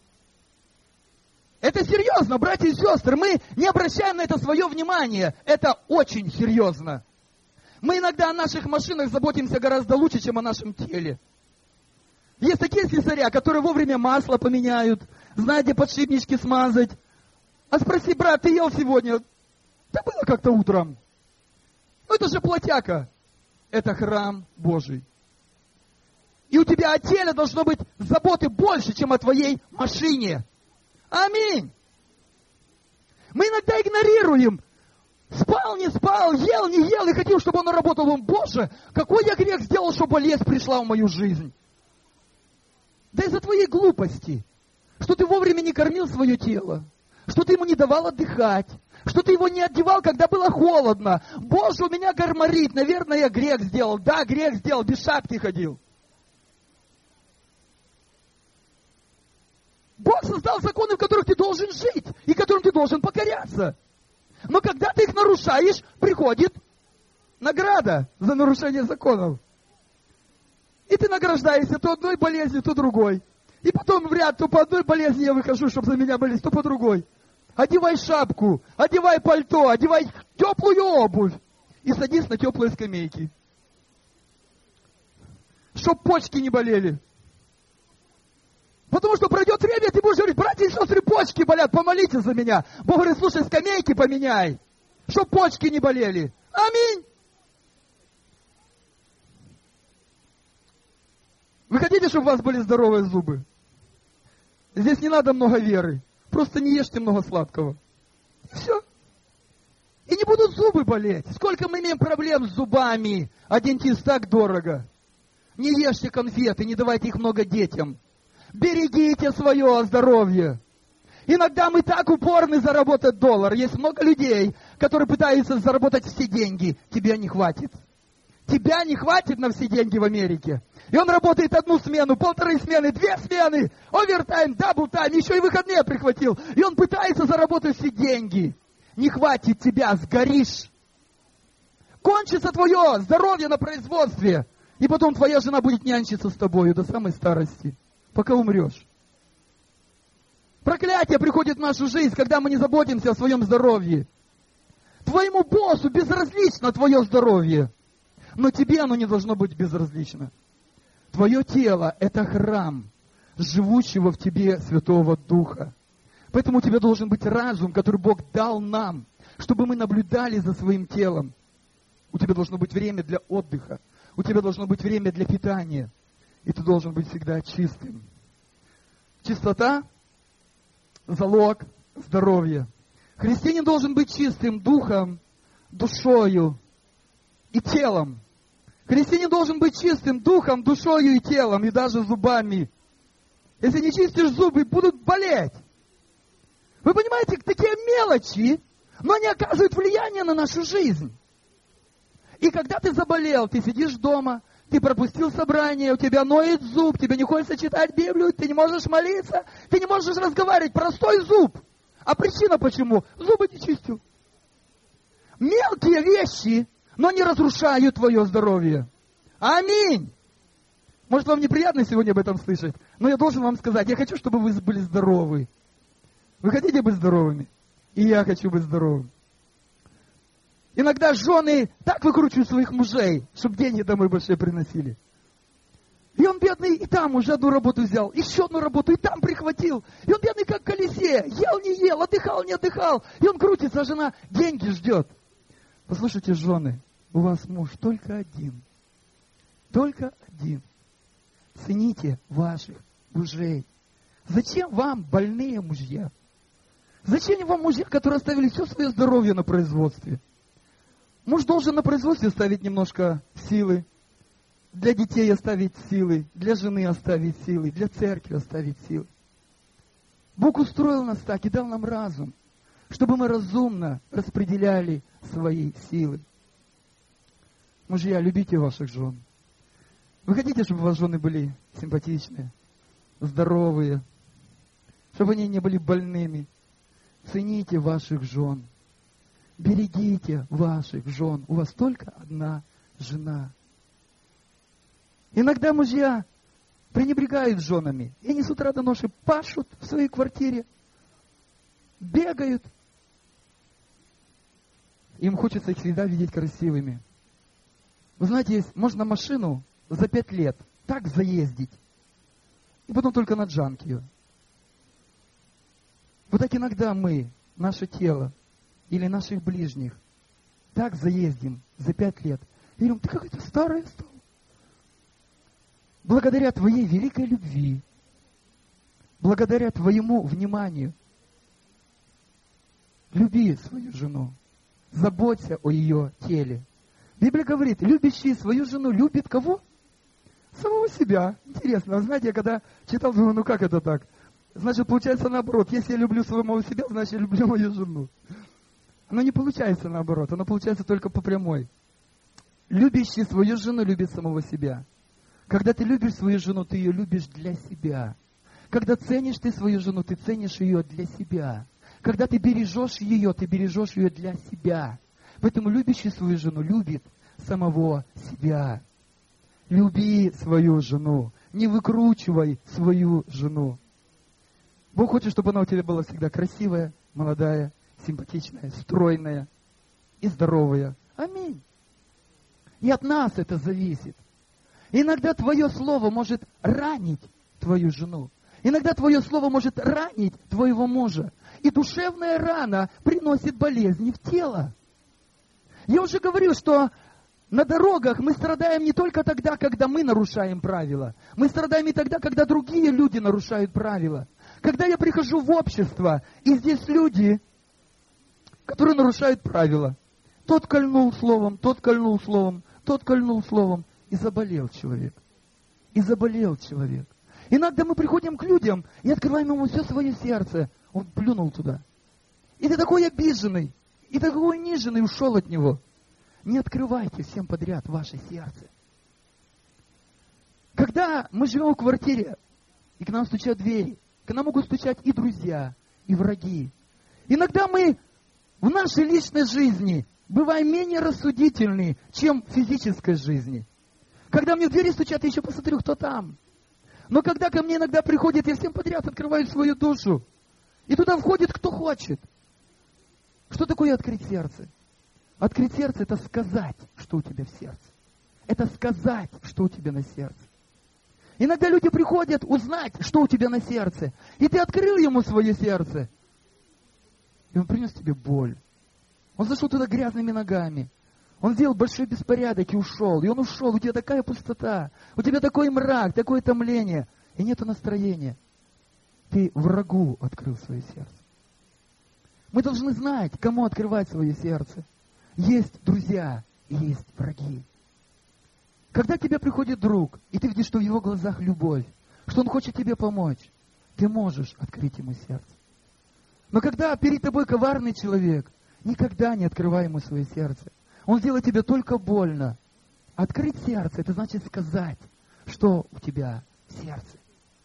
Это серьезно, братья и сестры. Мы не обращаем на это свое внимание. Это очень серьезно. Мы иногда о наших машинах заботимся гораздо лучше, чем о нашем теле. Есть такие слесаря, которые вовремя масло поменяют, знают, где подшипнички смазать. А спроси, брат, ты ел сегодня? Да было как-то утром. Ну это же плотяка. Это храм Божий. И у тебя о теле должно быть заботы больше, чем о твоей машине. Аминь. Мы иногда игнорируем. Спал, не спал, ел, не ел, и хотим, чтобы оно работало. Он, Боже, какой я грех сделал, что болезнь пришла в мою жизнь. Да из-за твоей глупости, что ты вовремя не кормил свое тело, что ты ему не давал отдыхать, что ты его не одевал, когда было холодно. Боже, у меня горморит, наверное, я грех сделал. Да, грех сделал, без шапки ходил. Бог создал законы, в которых ты должен жить, и которым ты должен покоряться. Но когда ты их нарушаешь, приходит награда за нарушение законов. И ты награждаешься то одной болезнью, то другой. И потом в ряд, то по одной болезни я выхожу, чтобы за меня болеть, то по другой. Одевай шапку, одевай пальто, одевай теплую обувь. И садись на теплые скамейки. Чтоб почки не болели. Потому что пройдет время, ты будешь говорить, братья и сестры, почки болят, помолитесь за меня. Бог говорит, слушай, скамейки поменяй, чтоб почки не болели. Аминь. Вы хотите, чтобы у вас были здоровые зубы? Здесь не надо много веры. Просто не ешьте много сладкого. И все. И не будут зубы болеть. Сколько мы имеем проблем с зубами, а дентист так дорого. Не ешьте конфеты, не давайте их много детям. Берегите свое здоровье. Иногда мы так упорны заработать доллар. Есть много людей, которые пытаются заработать все деньги. Тебя не хватит. Тебя не хватит на все деньги в Америке. И он работает одну смену, полторы смены, две смены, овертайм, даблтайм, еще и выходные прихватил. И он пытается заработать все деньги. Не хватит тебя, сгоришь. Кончится твое здоровье на производстве. И потом твоя жена будет нянчиться с тобой до самой старости, пока умрешь. Проклятие приходит в нашу жизнь, когда мы не заботимся о своем здоровье. Твоему боссу безразлично твое здоровье. Но тебе оно не должно быть безразлично. Твое тело – это храм живущего в тебе Святого Духа. Поэтому у тебя должен быть разум, который Бог дал нам, чтобы мы наблюдали за своим телом. У тебя должно быть время для отдыха. У тебя должно быть время для питания. И ты должен быть всегда чистым. Чистота – залог здоровья. Христианин должен быть чистым духом, душою и телом. Христианин должен быть чистым духом, душою и телом, и даже зубами. Если не чистишь зубы, будут болеть. Вы понимаете, такие мелочи, но они оказывают влияние на нашу жизнь. И когда ты заболел, ты сидишь дома, ты пропустил собрание, у тебя ноет зуб, тебе не хочется читать Библию, ты не можешь молиться, ты не можешь разговаривать, простой зуб. А причина почему? Зубы не чистил. Мелкие вещи, но не разрушают твое здоровье. Аминь. Может, вам неприятно сегодня об этом слышать, но я должен вам сказать, я хочу, чтобы вы были здоровы. Вы хотите быть здоровыми? И я хочу быть здоровым. Иногда жены так выкручивают своих мужей, чтобы деньги домой большие приносили. И он бедный и там уже одну работу взял, еще одну работу и там прихватил. И он бедный как в колесе, ел не ел, отдыхал не отдыхал. И он крутится, а жена деньги ждет. Послушайте, жены, у вас муж только один. Только один. Цените ваших мужей. Зачем вам больные мужья? Зачем вам мужья, которые оставили все свое здоровье на производстве? Муж должен на производстве оставить немножко силы. Для детей оставить силы. Для жены оставить силы. Для церкви оставить силы. Бог устроил нас так и дал нам разум, чтобы мы разумно распределяли свои силы. Мужья, любите ваших жен. Вы хотите, чтобы ваши жены были симпатичные, здоровые, чтобы они не были больными? Цените ваших жен. Берегите ваших жен. У вас только одна жена. Иногда мужья пренебрегают женами. И они с утра до ночи пашут в своей квартире, бегают. Им хочется их всегда видеть красивыми. Вы знаете, есть, можно машину за пять лет так заездить, и потом только наджанк ее. Вот так иногда мы, наше тело или наших ближних, так заездим за пять лет. И говорим, ты какая-то старая стала. Благодаря твоей великой любви, благодаря твоему вниманию, люби свою жену, заботься о ее теле. Библия говорит, любящий свою жену любит кого? Самого себя. Интересно, знаете, я когда читал, думаю, ну как это так? Значит, получается наоборот. Если я люблю самого себя, значит, я люблю мою жену. Оно не получается наоборот, оно получается только по прямой. Любящий свою жену любит самого себя. Когда ты любишь свою жену, ты ее любишь для себя. Когда ценишь ты свою жену, ты ценишь ее для себя. Когда ты бережешь ее, ты бережешь ее для себя. Поэтому любящий свою жену любит самого себя. Люби свою жену. Не выкручивай свою жену. Бог хочет, чтобы она у тебя была всегда красивая, молодая, симпатичная, стройная и здоровая. Аминь. И от нас это зависит. Иногда твое слово может ранить твою жену. Иногда твое слово может ранить твоего мужа. И душевная рана приносит болезни в тело. Я уже говорил, что на дорогах мы страдаем не только тогда, когда мы нарушаем правила. Мы страдаем и тогда, когда другие люди нарушают правила. Когда я прихожу в общество, и здесь люди, которые нарушают правила. Тот кольнул словом, тот кольнул словом, тот кольнул словом. И заболел человек. И заболел человек. Иногда мы приходим к людям и открываем ему все свое сердце. Он плюнул туда. И ты такой обиженный, и такой униженный, ушел от него. Не открывайте всем подряд ваше сердце. Когда мы живем в квартире, и к нам стучат двери, к нам могут стучать и друзья, и враги. Иногда мы в нашей личной жизни бываем менее рассудительны, чем в физической жизни. Когда мне в двери стучат, я еще посмотрю, кто там. Но когда ко мне иногда приходит, я всем подряд открываю свою душу. И туда входит кто хочет. Что такое открыть сердце? Открыть сердце – это сказать, что у тебя в сердце. Это сказать, что у тебя на сердце. Иногда люди приходят узнать, что у тебя на сердце. И ты открыл ему свое сердце. И он принес тебе боль. Он зашел туда грязными ногами. Он сделал большой беспорядок и ушел. И он ушел. У тебя такая пустота. У тебя такой мрак, такое томление. И нету настроения. Ты врагу открыл свое сердце. Мы должны знать, кому открывать свое сердце. Есть друзья и есть враги. Когда к тебе приходит друг, и ты видишь, что в его глазах любовь, что он хочет тебе помочь, ты можешь открыть ему сердце. Но когда перед тобой коварный человек, никогда не открывай ему свое сердце. Он сделает тебе только больно. Открыть сердце, это значит сказать, что у тебя в сердце.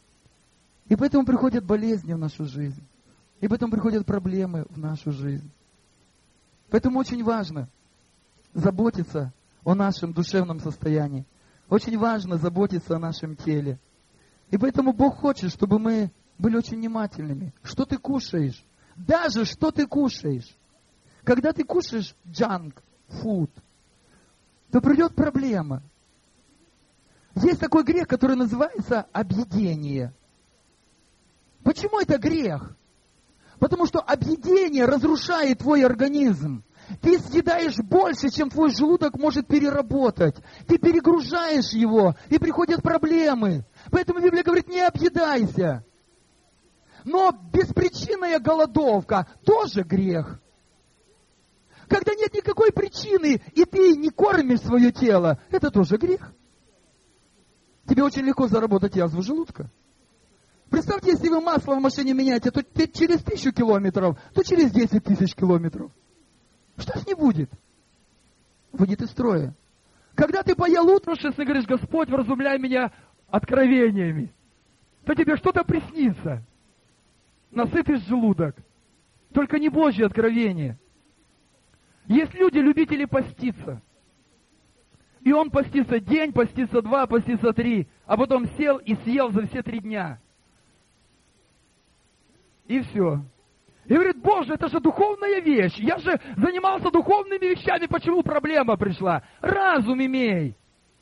И поэтому приходят болезни в нашу жизнь. И поэтому приходят проблемы в нашу жизнь. Поэтому очень важно заботиться о нашем душевном состоянии. Очень важно заботиться о нашем теле. И поэтому Бог хочет, чтобы мы были очень внимательными. Что ты кушаешь? Даже что ты кушаешь. Когда ты кушаешь junk food, то придет проблема. Есть такой грех, который называется объедение. Почему это грех? Потому что объедение разрушает твой организм. Ты съедаешь больше, чем твой желудок может переработать. Ты перегружаешь его, и приходят проблемы. Поэтому Библия говорит, не объедайся. Но беспричинная голодовка тоже грех. Когда нет никакой причины, и ты не кормишь свое тело, это тоже грех. Тебе очень легко заработать язву желудка. Представьте, если вы масло в машине меняете, то через тысячу километров, то через десять тысяч километров. Что ж не будет? Выйдет из строя. Когда ты поел утром, и говоришь: Господь, вразумляй меня откровениями, то тебе что-то приснится. Насытишь желудок. Только не Божье откровение. Есть люди, любители поститься. И он постится день, постится два, постится три, а потом сел и съел за все три дня. И все. И говорит: Боже, это же духовная вещь. Я же занимался духовными вещами, почему проблема пришла? Разум имей.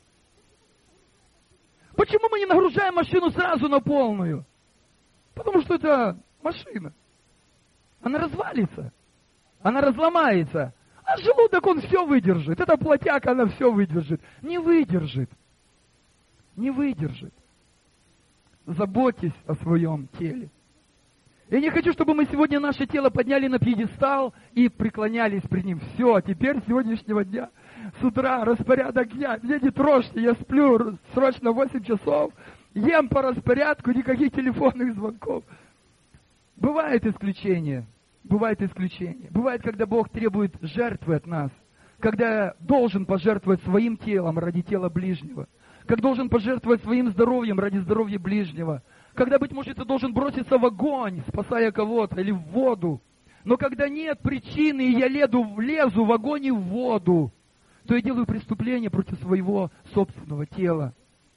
Почему мы не нагружаем машину сразу на полную? Потому что это машина. Она развалится. Она разломается. А желудок, он все выдержит. Это плотяк, она все выдержит. Не выдержит. Не выдержит. Заботьтесь о своем теле. Я не хочу, чтобы мы сегодня наше тело подняли на пьедестал и преклонялись пред ним. Все, теперь с сегодняшнего дня, с утра, распорядок дня. Меня не трожьте, я сплю срочно восемь часов, ем по распорядку, никаких телефонных звонков. Бывают исключения. Бывает исключение. Бывает, когда Бог требует жертвы от нас. Когда должен пожертвовать своим телом ради тела ближнего. Как должен пожертвовать своим здоровьем ради здоровья ближнего. Когда, быть может, ты должен броситься в огонь, спасая кого-то, или в воду. Но когда нет причины, и я лезу, лезу в огонь и в воду, то я делаю преступление против своего собственного тела.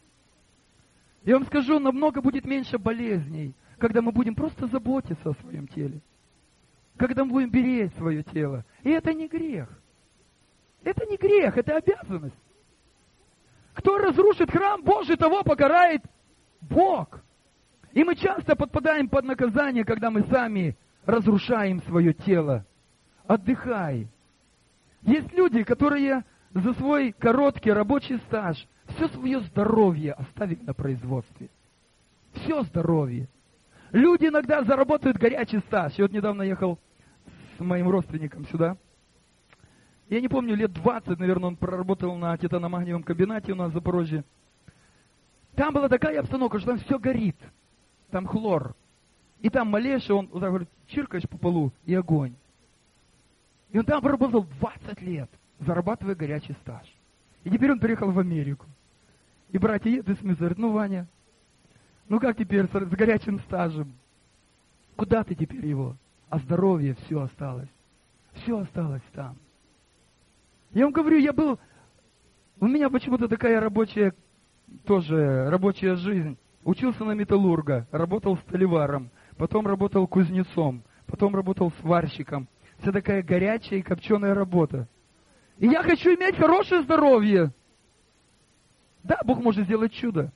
Я вам скажу, намного будет меньше болезней, когда мы будем просто заботиться о своем теле. Когда мы будем беречь свое тело. И это не грех. Это не грех, это обязанность. Кто разрушит храм Божий, того покарает Бог. И мы часто подпадаем под наказание, когда мы сами разрушаем свое тело. Отдыхай. Есть люди, которые за свой короткий рабочий стаж все свое здоровье оставили на производстве. Все здоровье. Люди иногда заработают горячий стаж. Я вот недавно ехал с моим родственником сюда. Я не помню, лет двадцать, наверное, он проработал на титаномагниевом комбинате у нас в Запорожье. Там была такая обстановка, что там все горит. Там хлор. И там малейший, он вот так говорит, чиркаешь по полу, и огонь. И он там проработал двадцать лет, зарабатывая горячий стаж. И теперь он переехал в Америку. И братья едут с ним, говорят: ну, Ваня, ну как теперь с, с горячим стажем? Куда ты теперь его? А здоровье все осталось. Все осталось там. Я вам говорю, я был... У меня почему-то такая рабочая, тоже рабочая жизнь. Учился на металлурга, работал столеваром, потом работал кузнецом, потом работал сварщиком. Вся такая горячая и копченая работа. И я хочу иметь хорошее здоровье. Да, Бог может сделать чудо.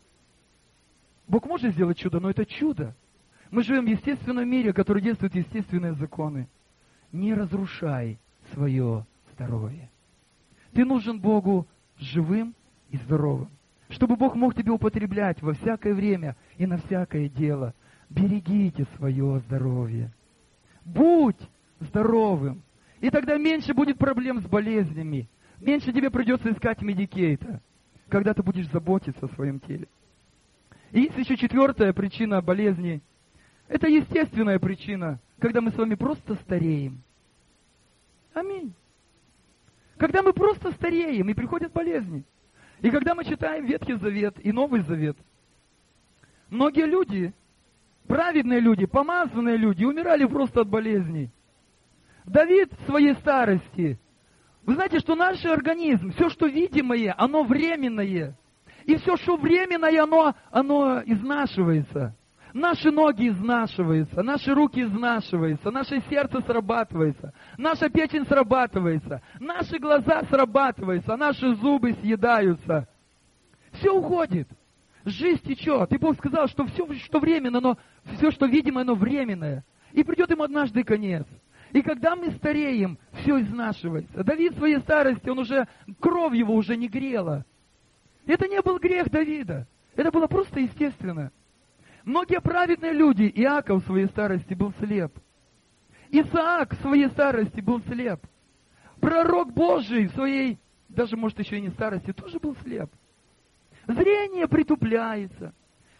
Бог может сделать чудо, но это чудо. Мы живем в естественном мире, который действует естественные законы. Не разрушай свое здоровье. Ты нужен Богу живым и здоровым. Чтобы Бог мог тебя употреблять во всякое время и на всякое дело. Берегите свое здоровье. Будь здоровым. И тогда меньше будет проблем с болезнями. Меньше тебе придется искать медикейта, когда ты будешь заботиться о своем теле. И есть еще четвертая причина болезни. Это естественная причина, когда мы с вами просто стареем. Аминь. Когда мы просто стареем, и приходят болезни. И когда мы читаем Ветхий Завет и Новый Завет, многие люди, праведные люди, помазанные люди, умирали просто от болезней. Давид в своей старости, вы знаете, что наш организм, все, что видимое, оно временное. И все, что временное, оно, оно изнашивается. Наши ноги изнашиваются, наши руки изнашиваются, наше сердце срабатывается, наша печень срабатывается, наши глаза срабатываются, наши зубы съедаются. Все уходит. Жизнь течет. И Бог сказал, что все, что временно, но все, что видимо, оно временное. И придет им однажды конец. И когда мы стареем, все изнашивается. Давид в своей старости, он уже, кровь его уже не грела. Это не был грех Давида. Это было просто естественно. Многие праведные люди, Иаков в своей старости был слеп. Исаак в своей старости был слеп. Пророк Божий в своей, даже может еще и не старости, тоже был слеп. Зрение притупляется.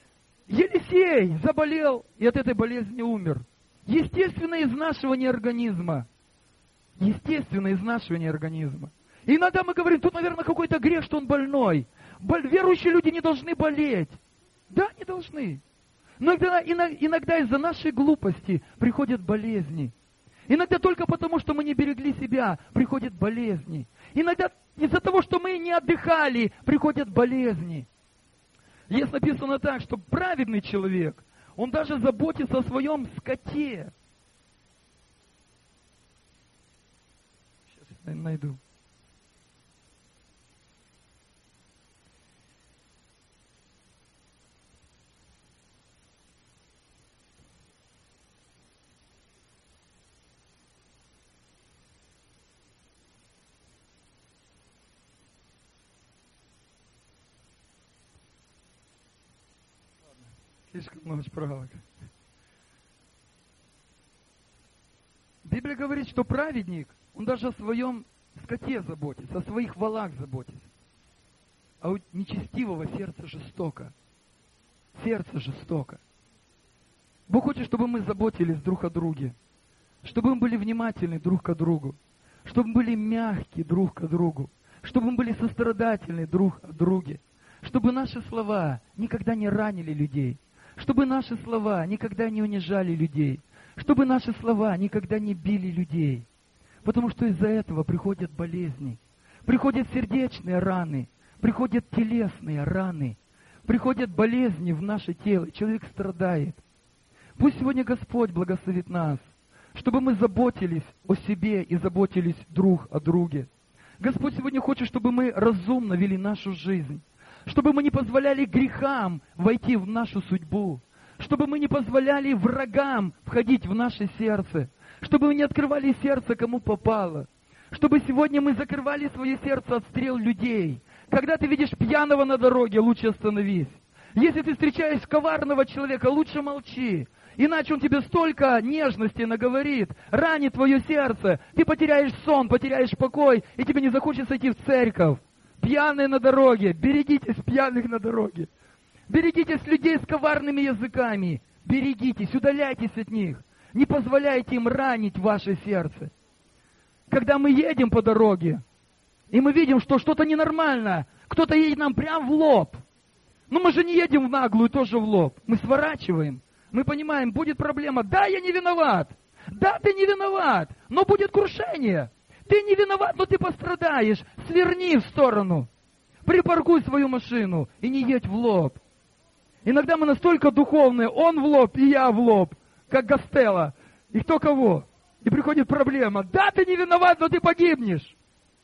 Елисей заболел и от этой болезни умер. Естественно, изнашивание организма. Естественно, изнашивание организма. И иногда мы говорим, тут, наверное, какой-то грех, что он больной. Боль... Верующие люди не должны болеть. Да, не должны. Но иногда, иногда из-за нашей глупости приходят болезни. Иногда только потому, что мы не берегли себя, приходят болезни. Иногда из-за того, что мы не отдыхали, приходят болезни. Есть написано так, что праведный человек, он даже заботится о своем скоте. Сейчас я найду. Слишком много шпаргалок. Библия говорит, что праведник, он даже о своем скоте заботится, о своих волах заботится. А у нечестивого сердце жестоко. Сердце жестоко. Бог хочет, чтобы мы заботились друг о друге, чтобы мы были внимательны друг к другу, чтобы мы были мягкие друг к другу, чтобы мы были сострадательны друг о друге, чтобы наши слова никогда не ранили людей, чтобы наши слова никогда не унижали людей, чтобы наши слова никогда не били людей. Потому что из-за этого приходят болезни, приходят сердечные раны, приходят телесные раны, приходят болезни в наше тело, человек страдает. Пусть сегодня Господь благословит нас, чтобы мы заботились о себе и заботились друг о друге. Господь сегодня хочет, чтобы мы разумно вели нашу жизнь, чтобы мы не позволяли грехам войти в нашу судьбу, чтобы мы не позволяли врагам входить в наше сердце, чтобы мы не открывали сердце, кому попало, чтобы сегодня мы закрывали свое сердце от стрел людей. Когда ты видишь пьяного на дороге, лучше остановись. Если ты встречаешь коварного человека, лучше молчи. Иначе он тебе столько нежности наговорит, ранит твое сердце, ты потеряешь сон, потеряешь покой, и тебе не захочется идти в церковь. Пьяные на дороге, берегитесь пьяных на дороге. Берегитесь людей с коварными языками. Берегитесь, удаляйтесь от них. Не позволяйте им ранить ваше сердце. Когда мы едем по дороге, и мы видим, что что-то ненормально, кто-то едет нам прямо в лоб. Но мы же не едем в наглую тоже в лоб. Мы сворачиваем. Мы понимаем, будет проблема. Да, я не виноват. Да, ты не виноват. Но будет крушение. Ты не виноват, но ты пострадаешь. Сверни в сторону. Припаркуй свою машину и не едь в лоб. Иногда мы настолько духовные, он в лоб и я в лоб, как Гастелло. И кто кого? И приходит проблема. Да, ты не виноват, но ты погибнешь.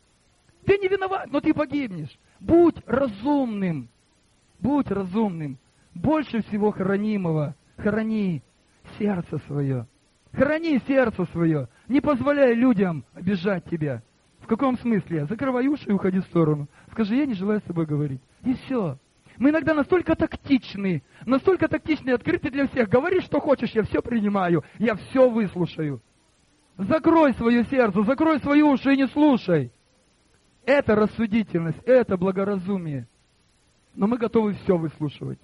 Ты не виноват, но ты погибнешь. Будь разумным. Будь разумным. Больше всего хранимого. Храни сердце свое. Храни сердце свое. Не позволяй людям обижать тебя. В каком смысле? Закрывай уши и уходи в сторону. Скажи, я не желаю с тобой говорить. И все. Мы иногда настолько тактичны, настолько тактичны и открыты для всех. Говори, что хочешь, я все принимаю, я все выслушаю. Закрой свое сердце, закрой свои уши и не слушай. Это рассудительность, это благоразумие. Но мы готовы все выслушивать.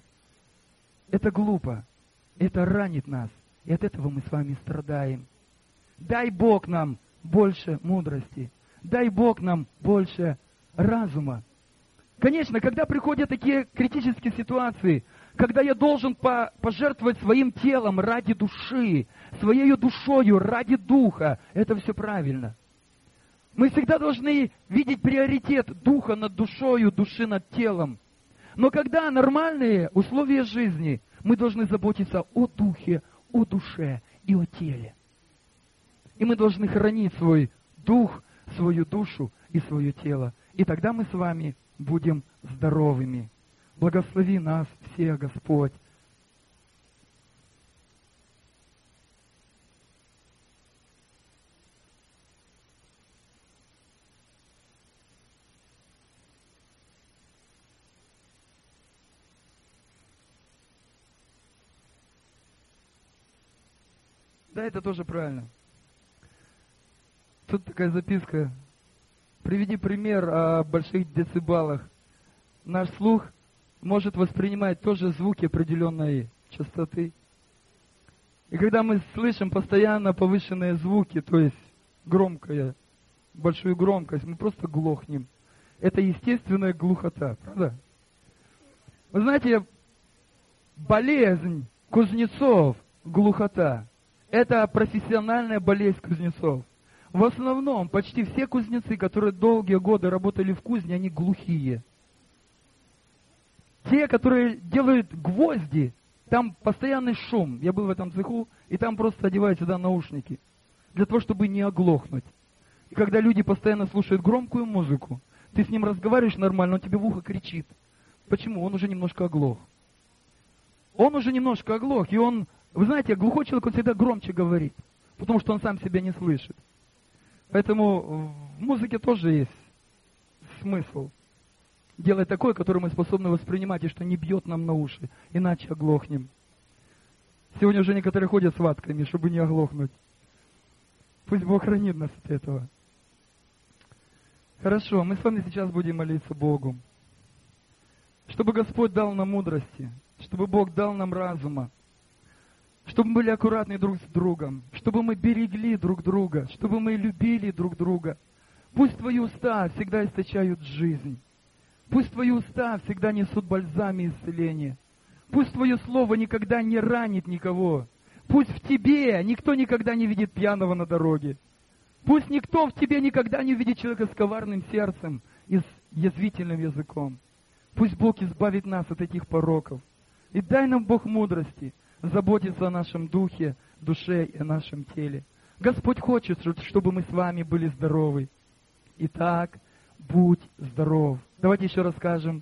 Это глупо, это ранит нас. И от этого мы с вами страдаем. Дай Бог нам больше мудрости. Дай Бог нам больше разума. Конечно, когда приходят такие критические ситуации, когда я должен по- пожертвовать своим телом ради души, своей душою ради духа, это все правильно. Мы всегда должны видеть приоритет духа над душою, души над телом. Но когда нормальные условия жизни, мы должны заботиться о духе, о душе и о теле. И мы должны хранить свой дух, свою душу и свое тело. И тогда мы с вами будем здоровыми. Благослови нас всех, Господь. Да, это тоже правильно. Тут такая записка. Приведи пример о больших децибелах. Наш слух может воспринимать тоже звуки определенной частоты. И когда мы слышим постоянно повышенные звуки, то есть громкое, большую громкость, мы просто глохнем. Это естественная глухота, правда? Вы знаете, болезнь кузнецов, глухота, это профессиональная болезнь кузнецов. В основном почти все кузнецы, которые долгие годы работали в кузне, они глухие. Те, которые делают гвозди, там постоянный шум. Я был в этом цеху, и там просто одевают сюда наушники, для того, чтобы не оглохнуть. И когда люди постоянно слушают громкую музыку, ты с ним разговариваешь нормально, он тебе в ухо кричит. Почему? Он уже немножко оглох. Он уже немножко оглох, и он, вы знаете, глухой человек, он всегда громче говорит, потому что он сам себя не слышит. Поэтому в музыке тоже есть смысл делать такое, которое мы способны воспринимать, и что не бьет нам на уши, иначе оглохнем. Сегодня уже некоторые ходят с ватками, чтобы не оглохнуть. Пусть Бог хранит нас от этого. Хорошо, мы с вами сейчас будем молиться Богу. Чтобы Господь дал нам мудрости, чтобы Бог дал нам разума, чтобы мы были аккуратны друг с другом, чтобы мы берегли друг друга, чтобы мы любили друг друга. Пусть Твои уста всегда источают жизнь. Пусть Твои уста всегда несут бальзам и исцеление. Пусть Твое Слово никогда не ранит никого. Пусть в Тебе никто никогда не видит пьяного на дороге. Пусть никто в Тебе никогда не увидит человека с коварным сердцем и с язвительным языком. Пусть Бог избавит нас от этих пороков. И дай нам, Бог, мудрости заботиться о нашем духе, душе и о нашем теле. Господь хочет, чтобы мы с вами были здоровы. Итак, будь здоров. Давайте еще раз скажем.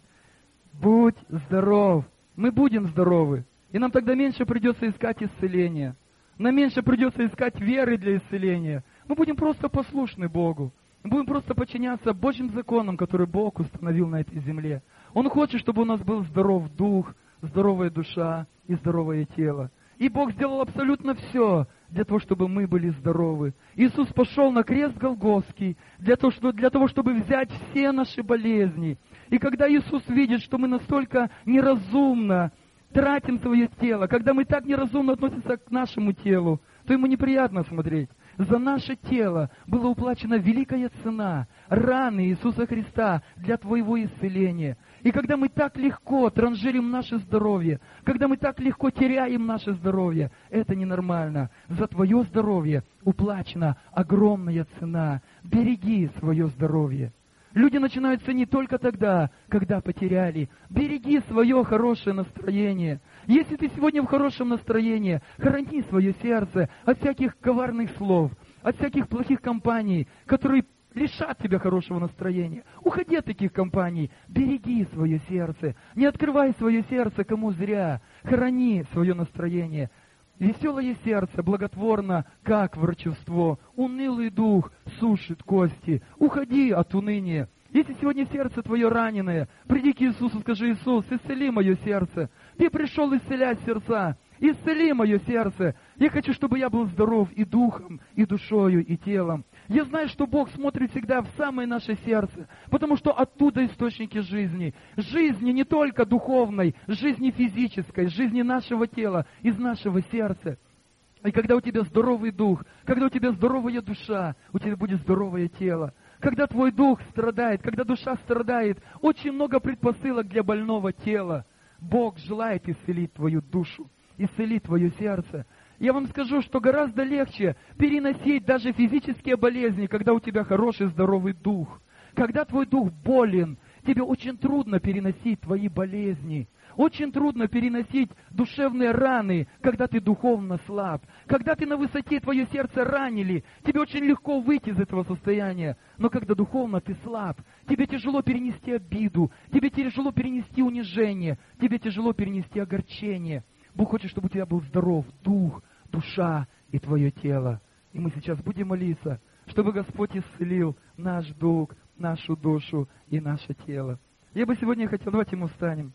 Будь здоров. Мы будем здоровы. И нам тогда меньше придется искать исцеления. Нам меньше придется искать веры для исцеления. Мы будем просто послушны Богу. Мы будем просто подчиняться Божьим законам, которые Бог установил на этой земле. Он хочет, чтобы у нас был здоров дух, здоровая душа и здоровое тело. И Бог сделал абсолютно все для того, чтобы мы были здоровы. Иисус пошел на крест Голгофский для того, что, для того, чтобы взять все наши болезни. И когда Иисус видит, что мы настолько неразумно тратим свое тело, когда мы так неразумно относимся к нашему телу, то ему неприятно смотреть. За наше тело была уплачена великая цена, раны Иисуса Христа для твоего исцеления. И когда мы так легко транжирим наше здоровье, когда мы так легко теряем наше здоровье, это ненормально. За твое здоровье уплачена огромная цена. Береги свое здоровье. Люди начинают ценить только тогда, когда потеряли. Береги свое хорошее настроение. Если ты сегодня в хорошем настроении, храни свое сердце от всяких коварных слов, от всяких плохих компаний, которые лишат тебя хорошего настроения. Уходи от таких компаний. Береги свое сердце. Не открывай свое сердце кому зря. Храни свое настроение. Веселое сердце благотворно, как врачевство. Унылый дух сушит кости. Уходи от уныния. Если сегодня сердце твое раненое, приди к Иисусу, скажи: Иисус, исцели мое сердце. Ты пришел исцелять сердца. Исцели мое сердце. Я хочу, чтобы я был здоров и духом, и душою, и телом. Я знаю, что Бог смотрит всегда в самое наше сердце, потому что оттуда источники жизни. Жизни не только духовной, жизни физической, жизни нашего тела, из нашего сердца. И когда у тебя здоровый дух, когда у тебя здоровая душа, у тебя будет здоровое тело. Когда твой дух страдает, когда душа страдает, очень много предпосылок для больного тела. Бог желает исцелить твою душу, исцелить твое сердце. Я вам скажу, что гораздо легче переносить даже физические болезни, когда у тебя хороший здоровый дух. Когда твой дух болен, тебе очень трудно переносить твои болезни. Очень трудно переносить душевные раны, когда ты духовно слаб. Когда ты на высоте, твое сердце ранили, тебе очень легко выйти из этого состояния. Но когда духовно ты слаб, тебе тяжело перенести обиду, тебе тяжело перенести унижение, тебе тяжело перенести огорчение. Бог хочет, чтобы у тебя был здоров дух, душа и твое тело. И мы сейчас будем молиться, чтобы Господь исцелил наш дух, нашу душу и наше тело. Я бы сегодня хотел, давайте мы встанем.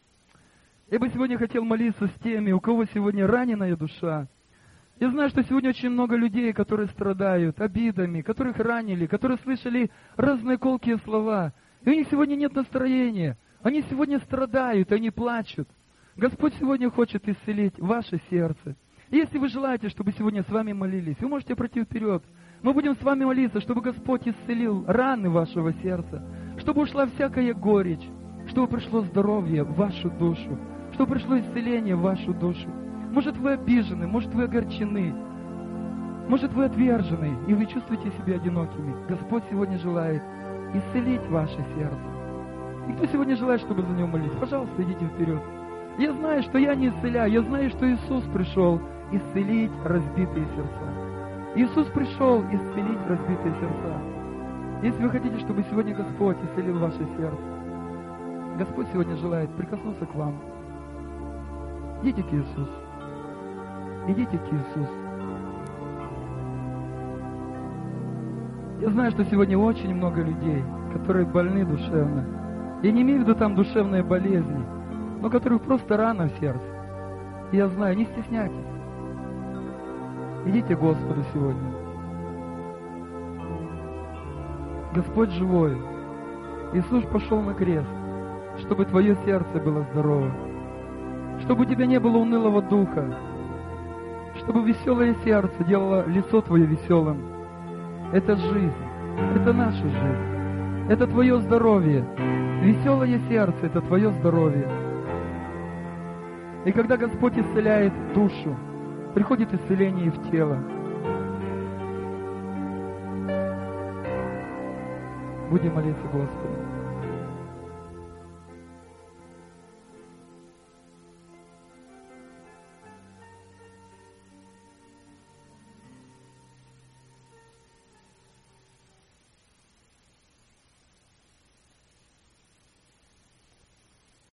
Я бы сегодня хотел молиться с теми, у кого сегодня раненая душа. Я знаю, что сегодня очень много людей, которые страдают обидами, которых ранили, которые слышали разные колкие слова. И у них сегодня нет настроения. Они сегодня страдают, они плачут. Господь сегодня хочет исцелить ваше сердце. И если вы желаете, чтобы сегодня с вами молились, вы можете пройти вперед. Мы будем с вами молиться, чтобы Господь исцелил раны вашего сердца, чтобы ушла всякая горечь, чтобы пришло здоровье в вашу душу, чтобы пришло исцеление в вашу душу. Может, вы обижены, может, вы огорчены, может, вы отвержены, и вы чувствуете себя одинокими. Господь сегодня желает исцелить ваше сердце. И кто сегодня желает, чтобы за него молились, пожалуйста, идите вперед. Я знаю, что я не исцеляю, я знаю, что Иисус пришел исцелить разбитые сердца. Иисус пришел исцелить разбитые сердца. Если вы хотите, чтобы сегодня Господь исцелил ваше сердце, Господь сегодня желает прикоснуться к вам. Идите к Иисусу. Идите к Иисусу. Я знаю, что сегодня очень много людей, которые больны душевно. Я не имею в виду там душевные болезни, но которых просто рана в сердце. И я знаю, не стесняйтесь. Идите к Господу сегодня. Господь живой. Иисус пошел на крест, чтобы твое сердце было здорово, чтобы у тебя не было унылого духа, чтобы веселое сердце делало лицо твое веселым. Это жизнь, это наша жизнь, это твое здоровье. Веселое сердце – это твое здоровье. И когда Господь исцеляет душу, приходит исцеление и в тело. Будем молиться Господу.